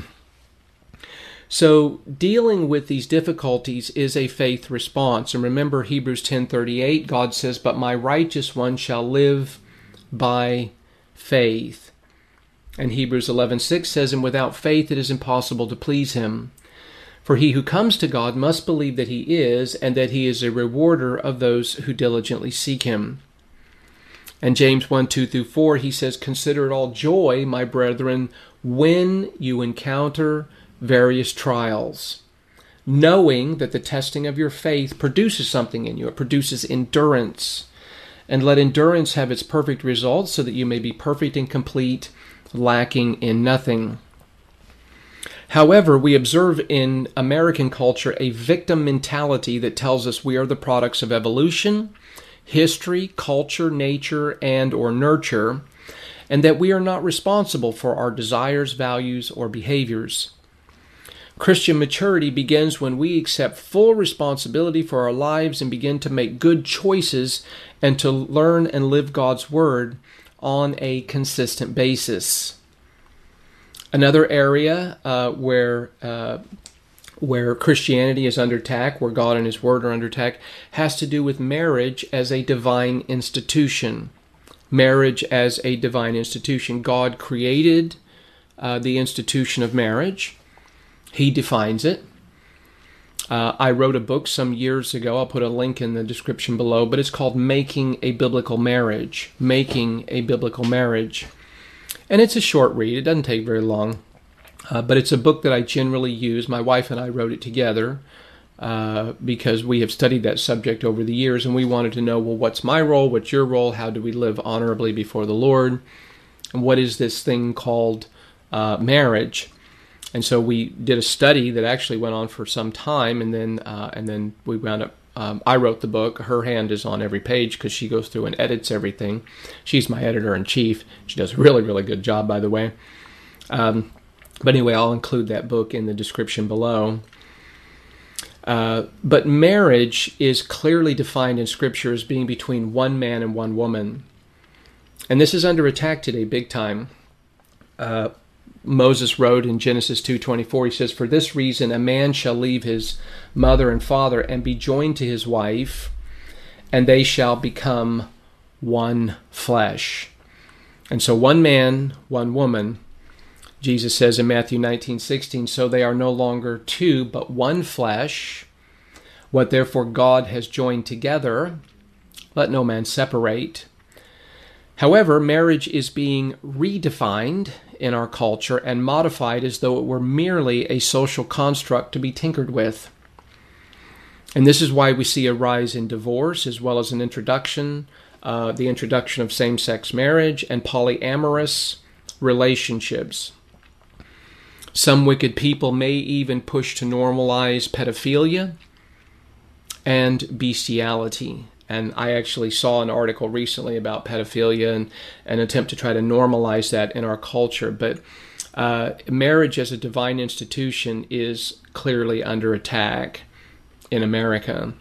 So dealing with these difficulties is a faith response. And remember Hebrews 10:38, God says, but my righteous one shall live by faith. And Hebrews 11:6 says, and without faith it is impossible to please him. For he who comes to God must believe that he is, and that he is a rewarder of those who diligently seek him. And James 1:2-4, he says, consider it all joy, my brethren, when you encounter various trials, knowing that the testing of your faith produces something in you. It produces endurance. And let endurance have its perfect results, so that you may be perfect and complete, lacking in nothing. However, we observe in American culture a victim mentality that tells us we are the products of evolution, history, culture, nature, and or nurture, and that we are not responsible for our desires, values, or behaviors. Christian maturity begins when we accept full responsibility for our lives and begin to make good choices and to learn and live God's Word on a consistent basis. Another area where Christianity is under attack, where God and His Word are under attack, has to do with marriage as a divine institution. Marriage as a divine institution. God created the institution of marriage. He defines it. I wrote a book some years ago. I'll put a link in the description below, but it's called Making a Biblical Marriage. Making a Biblical Marriage. And it's a short read. It doesn't take very long. But it's a book that I generally use. My wife and I wrote it together because we have studied that subject over the years, and we wanted to know, well, what's my role? What's your role? How do we live honorably before the Lord? And what is this thing called marriage? And so we did a study that actually went on for some time, and then we wound up. I wrote the book. Her hand is on every page because she goes through and edits everything. She's my editor-in-chief. She does a really, really good job, by the way. But anyway, I'll include that book in the description below. But marriage is clearly defined in Scripture as being between one man and one woman. And this is under attack today, big time. Moses wrote in Genesis 2:24, he says, for this reason a man shall leave his mother and father and be joined to his wife, and they shall become one flesh. And so one man, one woman. Jesus says in Matthew 19:16, so they are no longer two, but one flesh. What therefore God has joined together, let no man separate. However, marriage is being redefined in our culture and modified as though it were merely a social construct to be tinkered with. And this is why we see a rise in divorce as well as an introduction the introduction of same-sex marriage, and polyamorous relationships. Some wicked people may even push to normalize pedophilia and bestiality. And I actually saw an article recently about pedophilia and an attempt to try to normalize that in our culture. But marriage as a divine institution is clearly under attack in America.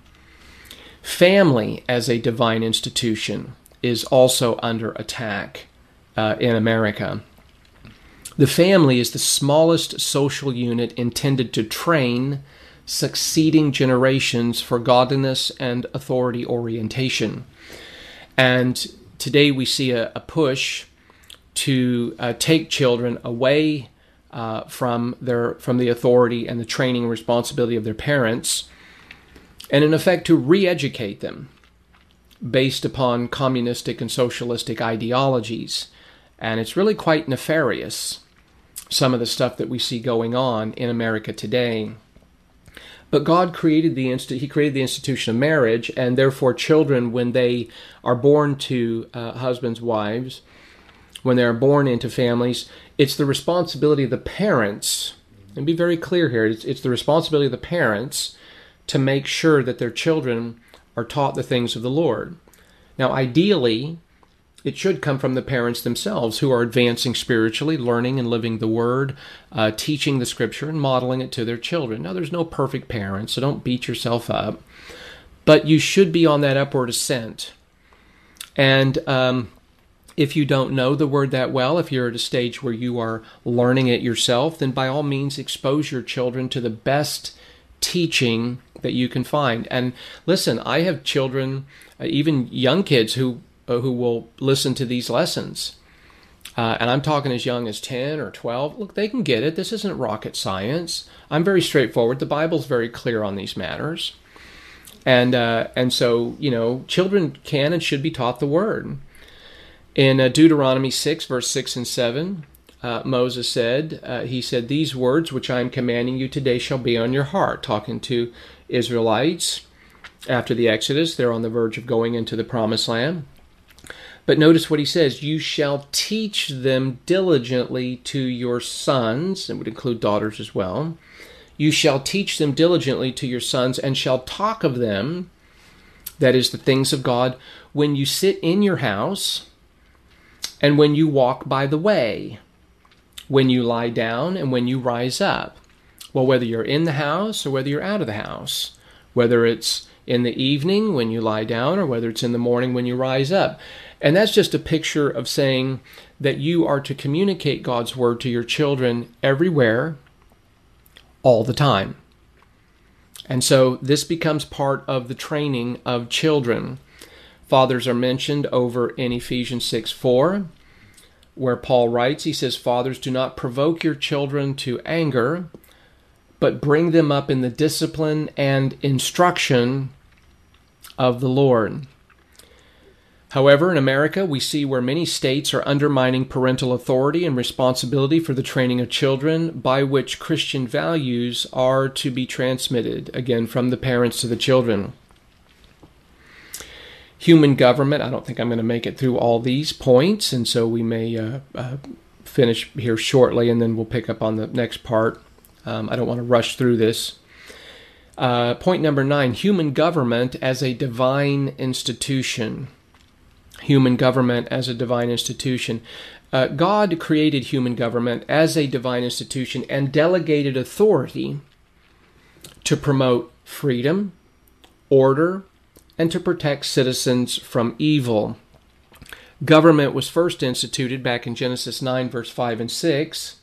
Family as a divine institution is also under attack in America. The family is the smallest social unit intended to train succeeding generations for godliness and authority orientation. And today we see a push to take children away from the authority and the training and responsibility of their parents, and in effect to re-educate them based upon communistic and socialistic ideologies. And it's really quite nefarious, some of the stuff that we see going on in America today. But God created He created the institution of marriage, and therefore children, when they are born to husbands, wives, when they are born into families, it's the responsibility of the parents, and be very clear here, it's the responsibility of the parents to make sure that their children are taught the things of the Lord. Now, ideally, it should come from the parents themselves who are advancing spiritually, learning and living the Word, teaching the Scripture and modeling it to their children. Now, there's no perfect parents, so don't beat yourself up. But you should be on that upward ascent. And if you don't know the Word that well, if you're at a stage where you are learning it yourself, then by all means expose your children to the best teaching that you can find. And listen, I have children, even young kids who will listen to these lessons. And I'm talking as young as 10 or 12. Look, they can get it. This isn't rocket science. I'm very straightforward. The Bible's very clear on these matters. And so, children can and should be taught the Word. In Deuteronomy 6, verse 6 and 7, Moses said, he said, "These words which I am commanding you today shall be on your heart," talking to Israelites after the Exodus. They're on the verge of going into the Promised Land. But notice what he says, "You shall teach them diligently to your sons," and would include daughters as well. "You shall teach them diligently to your sons, and shall talk of them," that is, the things of God, "when you sit in your house, and when you walk by the way, when you lie down, and when you rise up." Well, whether you're in the house or whether you're out of the house, whether it's in the evening when you lie down or whether it's in the morning when you rise up. And that's just a picture of saying that you are to communicate God's Word to your children everywhere, all the time. And so this becomes part of the training of children. Fathers are mentioned over in Ephesians 6:4, where Paul writes, he says, "Fathers, do not provoke your children to anger, but bring them up in the discipline and instruction of the Lord." However, in America, we see where many states are undermining parental authority and responsibility for the training of children, by which Christian values are to be transmitted, again, from the parents to the children. Human government, I don't think I'm going to make it through all these points, and so we may finish here shortly, and then we'll pick up on the next part. I don't want to rush through this. Point number 9, human government as a divine institution. Human government as a divine institution. God created human government as a divine institution and delegated authority to promote freedom, order, and to protect citizens from evil. Government was first instituted back in Genesis 9, verse 5 and 6,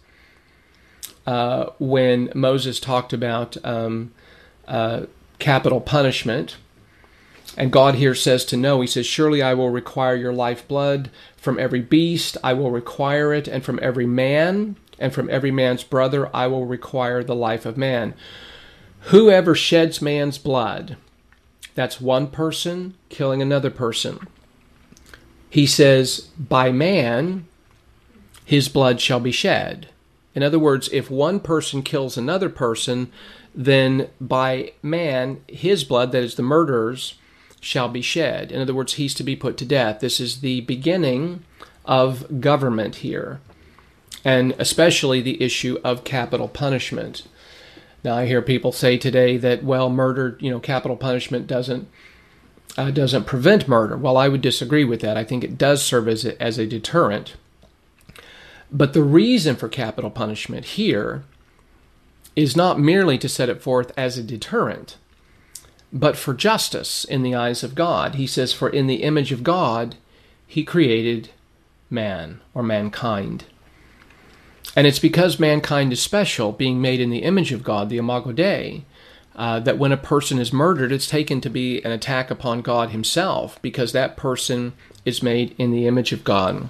when Moses talked about capital punishment. And God here says to Noah, he says, "Surely I will require your lifeblood from every beast, I will require it, and from every man, and from every man's brother, I will require the life of man. Whoever sheds man's blood," that's one person killing another person. He says, "by man, his blood shall be shed." In other words, if one person kills another person, then by man, his blood, that is the murderers, shall be shed. In other words, he's to be put to death. This is the beginning of government here, and especially the issue of capital punishment. Now, I hear people say today that, well, murder, capital punishment doesn't prevent murder. Well, I would disagree with that. I think it does serve as a deterrent. But the reason for capital punishment here is not merely to set it forth as a deterrent, but for justice in the eyes of God. He says, for in the image of God, he created man, or mankind. And it's because mankind is special, being made in the image of God, the Imago Dei, that when a person is murdered, it's taken to be an attack upon God himself, because that person is made in the image of God.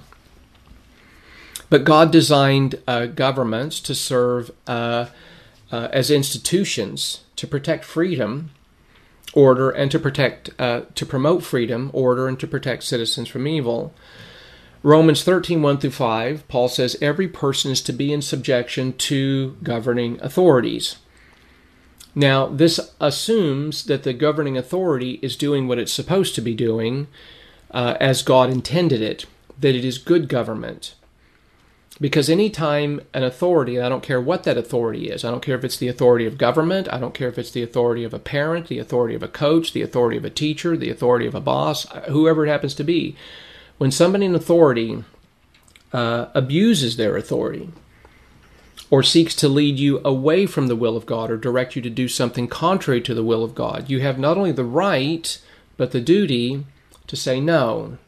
But God designed governments to serve as institutions to protect freedom, order, and to promote freedom, order, and to protect citizens from evil. Romans 13:1-5, Paul says, every person is to be in subjection to governing authorities. Now, this assumes that the governing authority is doing what it's supposed to be doing as God intended it, that it is good government. Because any time an authority, and I don't care what that authority is, I don't care if it's the authority of government, I don't care if it's the authority of a parent, the authority of a coach, the authority of a teacher, the authority of a boss, whoever it happens to be, when somebody in authority abuses their authority or seeks to lead you away from the will of God or direct you to do something contrary to the will of God, you have not only the right, but the duty to say no.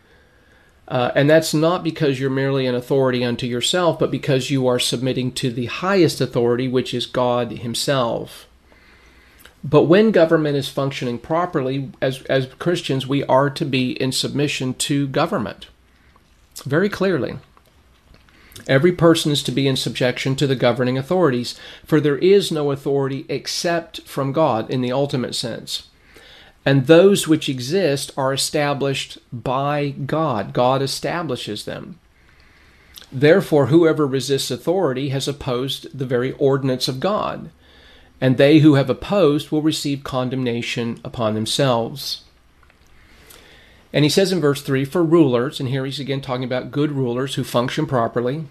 And that's not because you're merely an authority unto yourself, but because you are submitting to the highest authority, which is God himself. But when government is functioning properly, as Christians, we are to be in submission to government. Very clearly. Every person is to be in subjection to the governing authorities, for there is no authority except from God in the ultimate sense. And those which exist are established by God. God establishes them. Therefore, whoever resists authority has opposed the very ordinance of God, and they who have opposed will receive condemnation upon themselves. And he says in verse 3, for rulers, and here he's again talking about good rulers who function properly,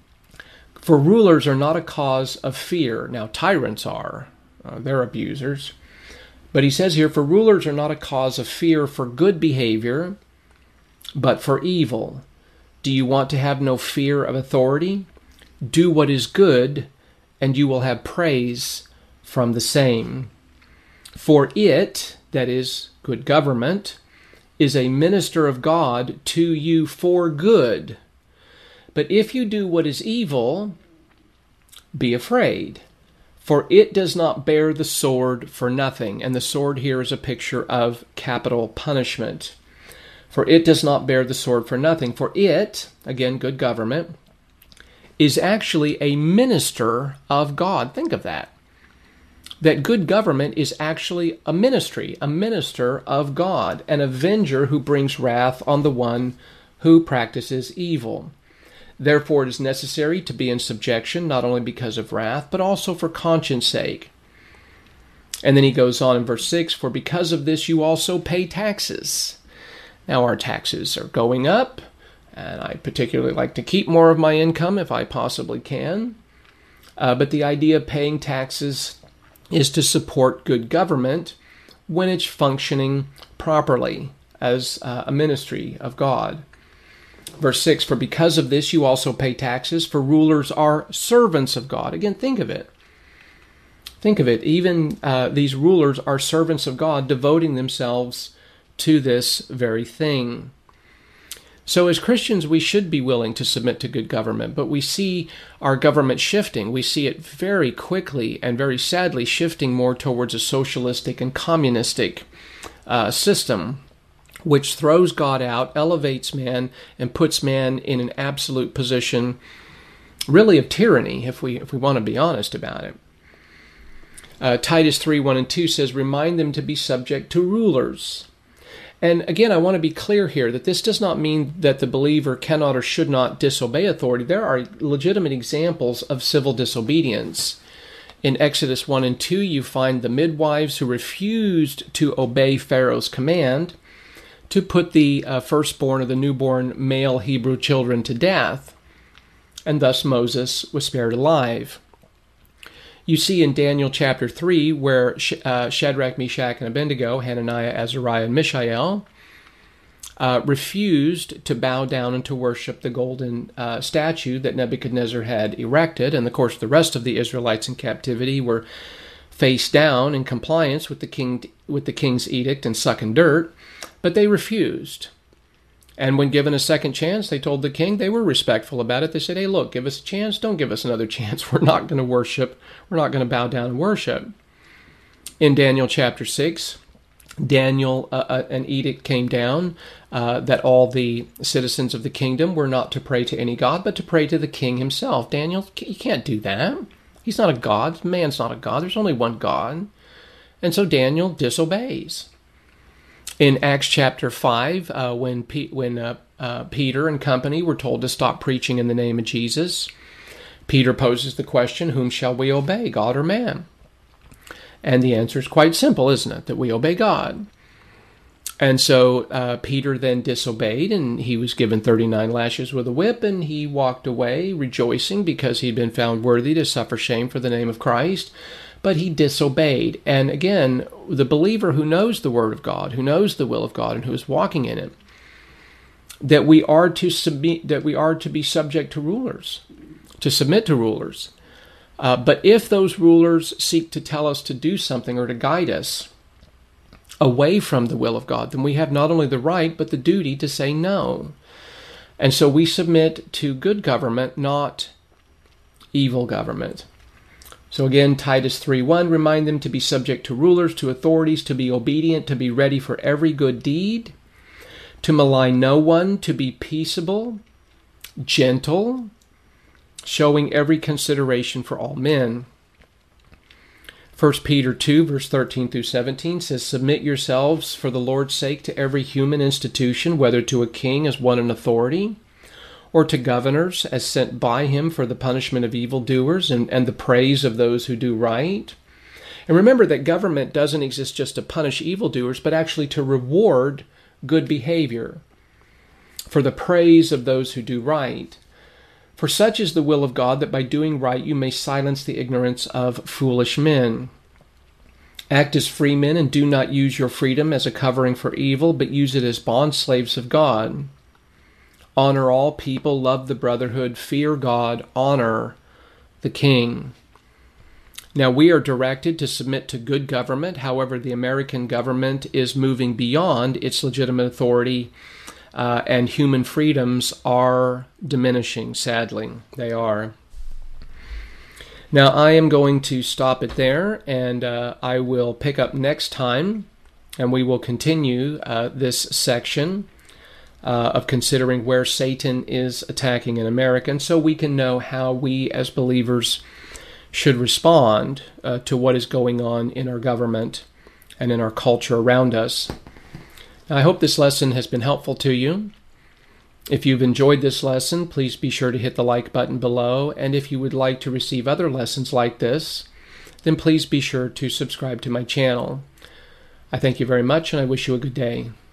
for rulers are not a cause of fear. Now, tyrants are. They're abusers. But he says here, for rulers are not a cause of fear for good behavior, but for evil. Do you want to have no fear of authority? Do what is good, and you will have praise from the same. For it, that is, good government, is a minister of God to you for good. But if you do what is evil, be afraid. For it does not bear the sword for nothing. And the sword here is a picture of capital punishment. For it does not bear the sword for nothing. For it, again, good government, is actually a minister of God. Think of that. That good government is actually a ministry, a minister of God, an avenger who brings wrath on the one who practices evil. Therefore, it is necessary to be in subjection, not only because of wrath, but also for conscience sake. And then he goes on in verse 6, for because of this you also pay taxes. Now our taxes are going up, and I particularly like to keep more of my income if I possibly can. But the idea of paying taxes is to support good government when it's functioning properly as a ministry of God. Verse 6, for because of this you also pay taxes, for rulers are servants of God. Again, think of it. Think of it. Even these rulers are servants of God, devoting themselves to this very thing. So as Christians, we should be willing to submit to good government, but we see our government shifting. We see it very quickly and very sadly shifting more towards a socialistic and communistic system, which throws God out, elevates man, and puts man in an absolute position, really, of tyranny, if we want to be honest about it. Titus 3:1-2 says, remind them to be subject to rulers. And again, I want to be clear here that this does not mean that the believer cannot or should not disobey authority. There are legitimate examples of civil disobedience In Exodus 1 and 2, you find the midwives who refused to obey Pharaoh's command to put the firstborn of the newborn male Hebrew children to death, and thus Moses was spared alive. You see in Daniel chapter 3 where Shadrach, Meshach, and Abednego, Hananiah, Azariah, and Mishael, refused to bow down and to worship the golden statue that Nebuchadnezzar had erected, and of course the rest of the Israelites in captivity were face down in compliance with the king's edict and sucking dirt, but they refused. And when given a second chance, they told the king, they were respectful about it. They said, hey, look, give us a chance. Don't give us another chance. We're not going to worship. We're not going to bow down and worship. In Daniel chapter 6, Daniel, an edict came down that all the citizens of the kingdom were not to pray to any god, but to pray to the king himself. Daniel, you can't do that. He's not a god. Man's not a god. There's only one God. And so Daniel disobeys. In Acts chapter 5, when Peter and company were told to stop preaching in the name of Jesus, Peter poses the question, whom shall we obey, God or man? And the answer is quite simple, isn't it? That we obey God. And so Peter then disobeyed, and he was given 39 lashes with a whip, and he walked away rejoicing because he'd been found worthy to suffer shame for the name of Christ. But he disobeyed. And again, the believer who knows the Word of God, who knows the will of God, and who is walking in it, that we are to submit, that we are to be subject to rulers, to submit to rulers. But if those rulers seek to tell us to do something or to guide us away from the will of God, then we have not only the right, but the duty to say no. And so we submit to good government, not evil government. So again, Titus 3:1, remind them to be subject to rulers, to authorities, to be obedient, to be ready for every good deed, to malign no one, to be peaceable, gentle, showing every consideration for all men. 1 Peter 2, verse 13 through 17 says, submit yourselves for the Lord's sake to every human institution, whether to a king as one in authority, or to governors as sent by him for the punishment of evildoers and the praise of those who do right. And remember that government doesn't exist just to punish evildoers, but actually to reward good behavior, for the praise of those who do right. For such is the will of God, that by doing right you may silence the ignorance of foolish men. Act as free men, and do not use your freedom as a covering for evil, but use it as bondslaves of God. Honor all people, love the brotherhood, fear God, honor the king. Now we are directed to submit to good government. However, the American government is moving beyond its legitimate authority, and human freedoms are diminishing, sadly. They are. Now I am going to stop it there, and I will pick up next time, and we will continue this section of considering where Satan is attacking in America, and so we can know how we as believers should respond to what is going on in our government and in our culture around us. Now, I hope this lesson has been helpful to you. If you've enjoyed this lesson, please be sure to hit the like button below, and if you would like to receive other lessons like this, then please be sure to subscribe to my channel. I thank you very much, and I wish you a good day.